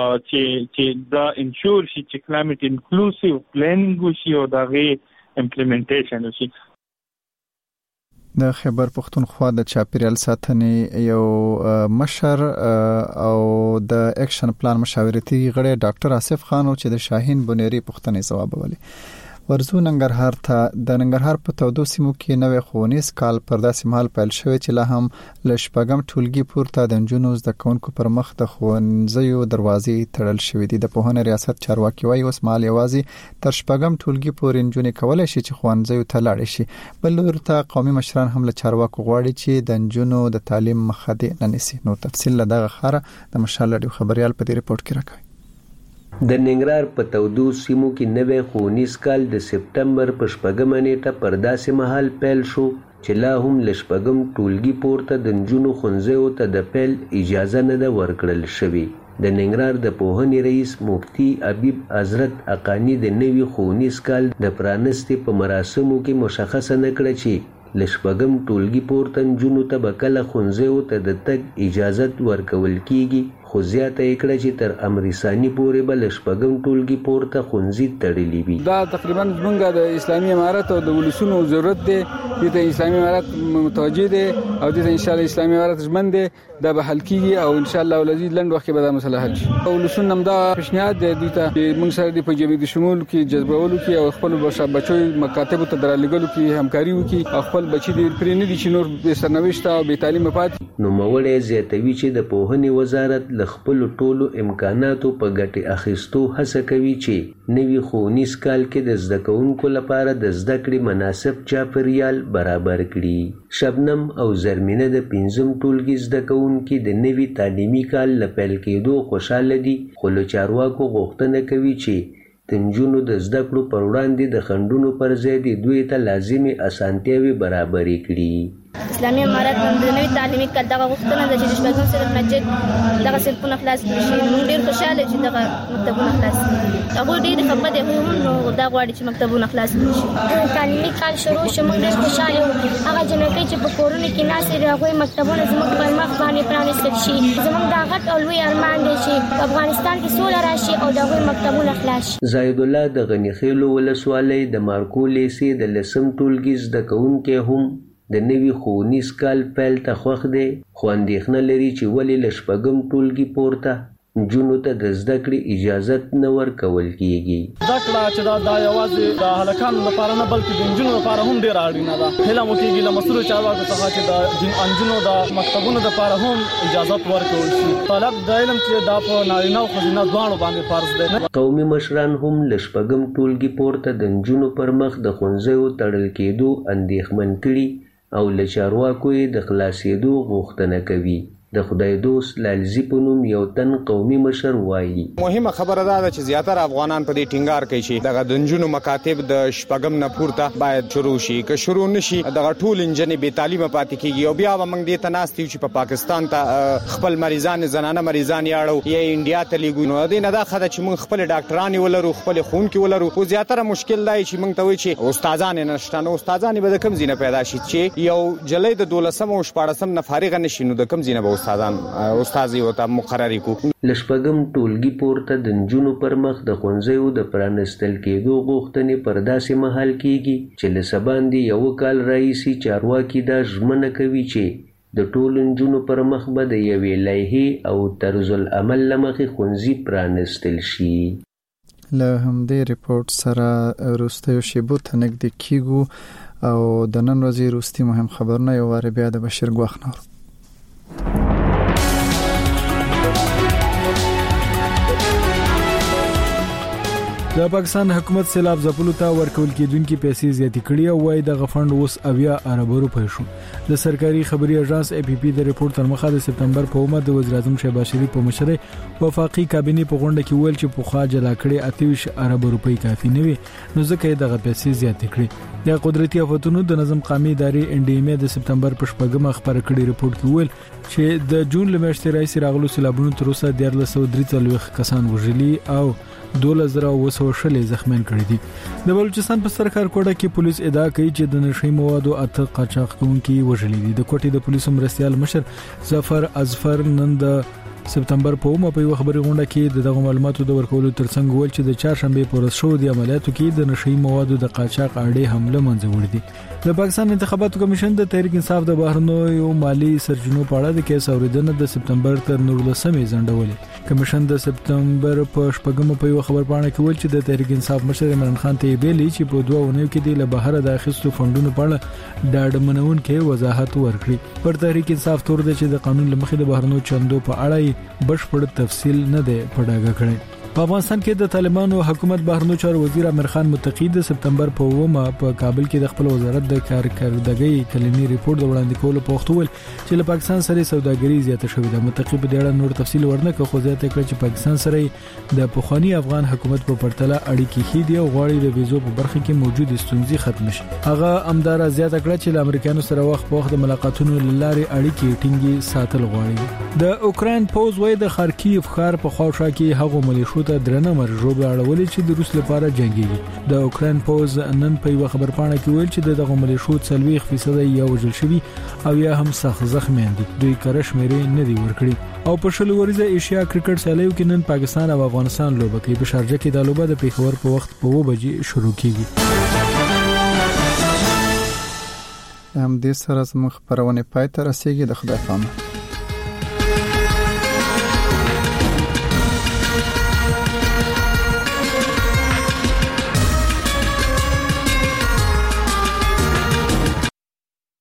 [SPEAKER 10] چې دا انشور شي چې کلایمټ انکلوسیو پلانینګ وشي او دا غي امپلیمنټیشن وشي.
[SPEAKER 1] د خیبر پختونخوا د چاپیریال ساتنې یو مشر او د اکشن پلان مشاورتي غړی ډاکټر آصف خان او چې د شاهین بنيري پښتنې ځواب ولې ورزو ننګرهار ته د ننګرهار په تودو سیمو کې نوې ښوونیز کال پر داسې مهال پیل شوی چې لا هم ل شپږم ټولګي پورته د نجونو زده کوونکو پر مخ د ښوونځیو دروازې تړل شوې دي. د پوهنې ریاست چارواکي وايي اوس مهال یوازې تر شپږم ټولګي پورې نجونې کولای شي چې ښوونځیو ته لاړ شي. بل لور ته قومي مشران هم له چارواکو غواړي چې د نجونو د تعلیم مخه دې نه نسی. نو تفصیل له دغه خبره د مشال رادیو خبريال په دې ریپورت کې راکوي.
[SPEAKER 12] د ننګرهار په تودو سیمو کې نوې ښوونیز کال د سپټمبر په 8 نیټه پر داسې مهال پیل شو چې لا هم ل شپږم ټولګي پورته د نجونو ښوونځیو ته د پیل اجازه نه ده ورکړل شوې. د ننګرهار د پوهنې رئیس مفتي حبیب حضرت اقانی د نوي ښوونیز کال د پرانستې په مراسمو کې مشخصه نه کړه چې ل شپږم ټولګي پورته نجونو ته به کله ښوونځیو ته د تګ اجازه ورکول کیږي، خو زیاته یې کړه چې تر امرسانی پورې به ل شپږم ټولګي پورته ښوونځي تړلي وي.
[SPEAKER 14] دا تقریبا زمونږ د اسلامي امارت او د ولسونو ضرورت دی چې د اسلامي امارت متوجه دي او د ان شاء الله اسلامي امارت ژمن دي دا به حل کیږي او ان شاء الله ولزي لند وخت به دا مسله حل شي. ولسونو هم دا پیشنهاد دی چې موږ سره د جمعیت شمول کې جذبولو کې او خپل بچو مکاتب ته درلګلو کې همکاري وکړي او خپل بچي د پرې نه دي چې نور سرنوشت او بې تعلیم پاتې.
[SPEAKER 12] نو مولې زیاتوي چې د پوهنې وزارت ل خپل ټولو امکاناتو په ګټه اخیستو هڅه کوي چې نوي ښوونیز کال کې د زده کوونکو لپاره د زده کړې مناسب چاپیریال برابر کړي. شبنم او زرمینه د 5م ټولګي زده کوونکي د نوي تعلیمي کال ل پیل کېدو خوشاله دي، خو له چارواکو غوښتنه کوي چې د نجونو د زده کړو پر وړاندې د خنډونو پر ځای د دوی ته لازمي اسانتیاوي برابرې کړي.
[SPEAKER 15] اسلامي امارت د نوي تعلیمي کال دغه غوښتنه ده چې شپږم صنف مسجد دغه صنفونه خلاص کړي شي. موږ ډېر خوشاله چې دغه مکتبونه خلاص کړي. هغوی ډېرې خفه دي، نو دا غواړي چې مکتبونه خلاص کړي شي.
[SPEAKER 24] تعلیمي کال شروع شو، موږ ډېر خوشاله یو. هغه جنکۍ چې په کورونو کې ناستې دي هغوی مکتبونه زموږ پر مخ باندې پرانیستل شي. زموږ دا غټ او لوی ارمان دی چې په افغانستان کې سوله راشي او د هغوی مکتبونه خلاص شي.
[SPEAKER 12] زاید الله د غنی خیلو ولسوالۍ د مارکو لیسې د 10م ټولګي زده کوونکي هم د نوي ښوونیز کال پیل ته خوښ دی، خو اندېښنه لري چې ولې له شپږم ټولګي پورته نجونو ته د زده کړې اجازه نه ورکول کیږي.
[SPEAKER 25] زده کړه چې دا یوازې د هلکانو لپاره نه بلکې د نجونو لپاره هم ډېره اړینه ده. هیله مو کېږي له مسؤلو چارواکو څخه چې د نجونو د مکتبونو لپاره هم اجازه ورکول شي. طالب د علم چې دا په نارینه او ښځینه دواړو باندې فرض دی.
[SPEAKER 12] قومي مشران هم له شپږم ټولګي پورته د نجونو پر مخ د ښوونځیو تړل کېدو اندېښمن کړي او له چارواکو یې د خلاصېدو غوښتنه کوي. د خدای دوست لالزی په نوم یو تن قومي مشر وایي
[SPEAKER 26] مهمه خبره ده چې زیاتره افغانان په دې ټینګار کوي چې دغه د نجونو مکاتب د شپږم نه پورته باید شروع شي. که شروع نشي دغه ټول انجنې بې تعلیمه پاتې کیږي او بیا به موږ دې ته ناست یو چې په پاکستان ته خپل مریضان زنانه مریضان یاړو یا انډیا ته لیږو. نو دې نه دا خده چې موږ خپل ډاکټران ولرو، خپل ښوونکي ولرو. خو زیاتره مشکل دی چې موږ ته وایي چې استادان نشته. نو استادان به د کوم ځای نه پیدا شي چې یو جلۍ د 12م او 14م نه فارغ نشي، نو د کوم ځای نه به استاد یو ته مقرری کو.
[SPEAKER 12] لشپږم ټولګي پورته د نجونو پر مخ د ښوونځیو د پرانستل کېدو غوښتنې پر داسې مهال کیږي چې له سباندې یو کال راهیسې چارواکي دا ژمنه کوي چې د ټولو نجونو پر مخ به د یوې لایحې او طرز العمل له مخې ښوونځي پرانستل شي.
[SPEAKER 1] له همدې ریپورت سره وروستیو شیبو ته نږدې کیږو او د نن ورځې وروستي مهم خبرونه یو واره بیا د بشیر ګواښ نور.
[SPEAKER 2] د پاکستان حکومت سیلاب ځپلو ته ورکول کېدونکې پیسې زیاتې کړې او وايي د غفند اوس 80 ارب روپۍ شو. د سرکاري خبري اژانس اي پي پي د ریپورت تر مخه د سپتمبر په اومه د وزیر اعظم شهباز شریف په مشرۍ وفاقي کابینې په غونډه کې ویل چې په خوا جلا کړې 28 ارب روپۍ کافي نه وي، نو ځکه یې دغه پیسې زیاتې کړې. د قدرتي آفتونو د نظم قومي ادارې ان ډي ام د سپتمبر په 8 خبر کړي ریپورت کې ویل چې د جون لمشتي رئیس راغلو سیلابونو تر اوسه 1343 کسان وژلي او 1200 زخمیان کړي دي. د بلوچستان په سرکار کوټه کې پولیس ادعا کوي چې د نشئی موادو اته قاچاق کوونکي وژلي دي. د کوټې د پولیسو مرستيال مشر ظفر ازفر نن د سپتمبر په اومه په خبري غونډه کې دغه معلوماتو د ورکولو ترڅنګ ول چې د چهارشنبه په ورځ شو د عملیاتو کې د نشئی موادو د قاچاق اړې حمله منځ وړي دي. د پاکستان انتخاباتو کمیشن د تحریک انصاف د بهرنیو مالی سرچینو په اړه د کیس اوریدنه د سپتمبر تر 19مې ځنډولې. کمیشن د سپتمبر په 8مه په یو خبر پاڼه کې ویل چې د تحریک انصاف مشر عمران خان ته ویلي چې په 2 اونیو کې د بهر د اخیستو فندونو په اړه ډاډمنون کې وضاحت ورکړي. پر تحریک انصاف تور دی چې د قانون لمخې د بهرنیو چندو په اړه بشپړ تفصیل نه دی په ډاګه کړی. په افغانستان کې د طالبانو حکومت بهرنیو چارو وزیر امیر خان متقی د سپتمبر په 9مه په کابل کې د خپل وزارت د کارکردګۍ کلمي ریپورت د وړاندې کولو په وخت ویل چې له پاکستان سره سوداګري زیاته شوې ده. متقی په دې اړه نور تفصیل ورنکړ خو زیاته کړ چې پاکستان سره د پخوانی افغان حکومت په پرتله اړیکې ښې دي او غواړي د ویزو په برخه کې موجود ستونزې ختم شي. هغه امدار زیاته کړ چې له امریکایانو سره وخت په وخت د ملاقاتونو لارې اړیکې ټینګې ساتل غواړي. د اوکرين پوز وای د خارکیف ښار په خواوشا کې هغه ملیشو ته درنه مرجو اړولې چې د روس لپاره جنگيږي. د اوکرين پوز نن په یو خبر پاڼه کې ویل چې دغه ملیشو 40% یا وژل شوی او یا هم سخت زخمیان دي. دوی کره شمیرې نه دي ورکړي. او په شلو ورځې ایشیا کرکټ سیالیو کې نن پاکستان او افغانستان لوبه کوي. په شارجه کې د لوبه د پیښور په وخت په 2 بجې شروع کیږي.
[SPEAKER 1] هم دې سره زموږ خبرونه پای ته رسیدي. د خدای پامه.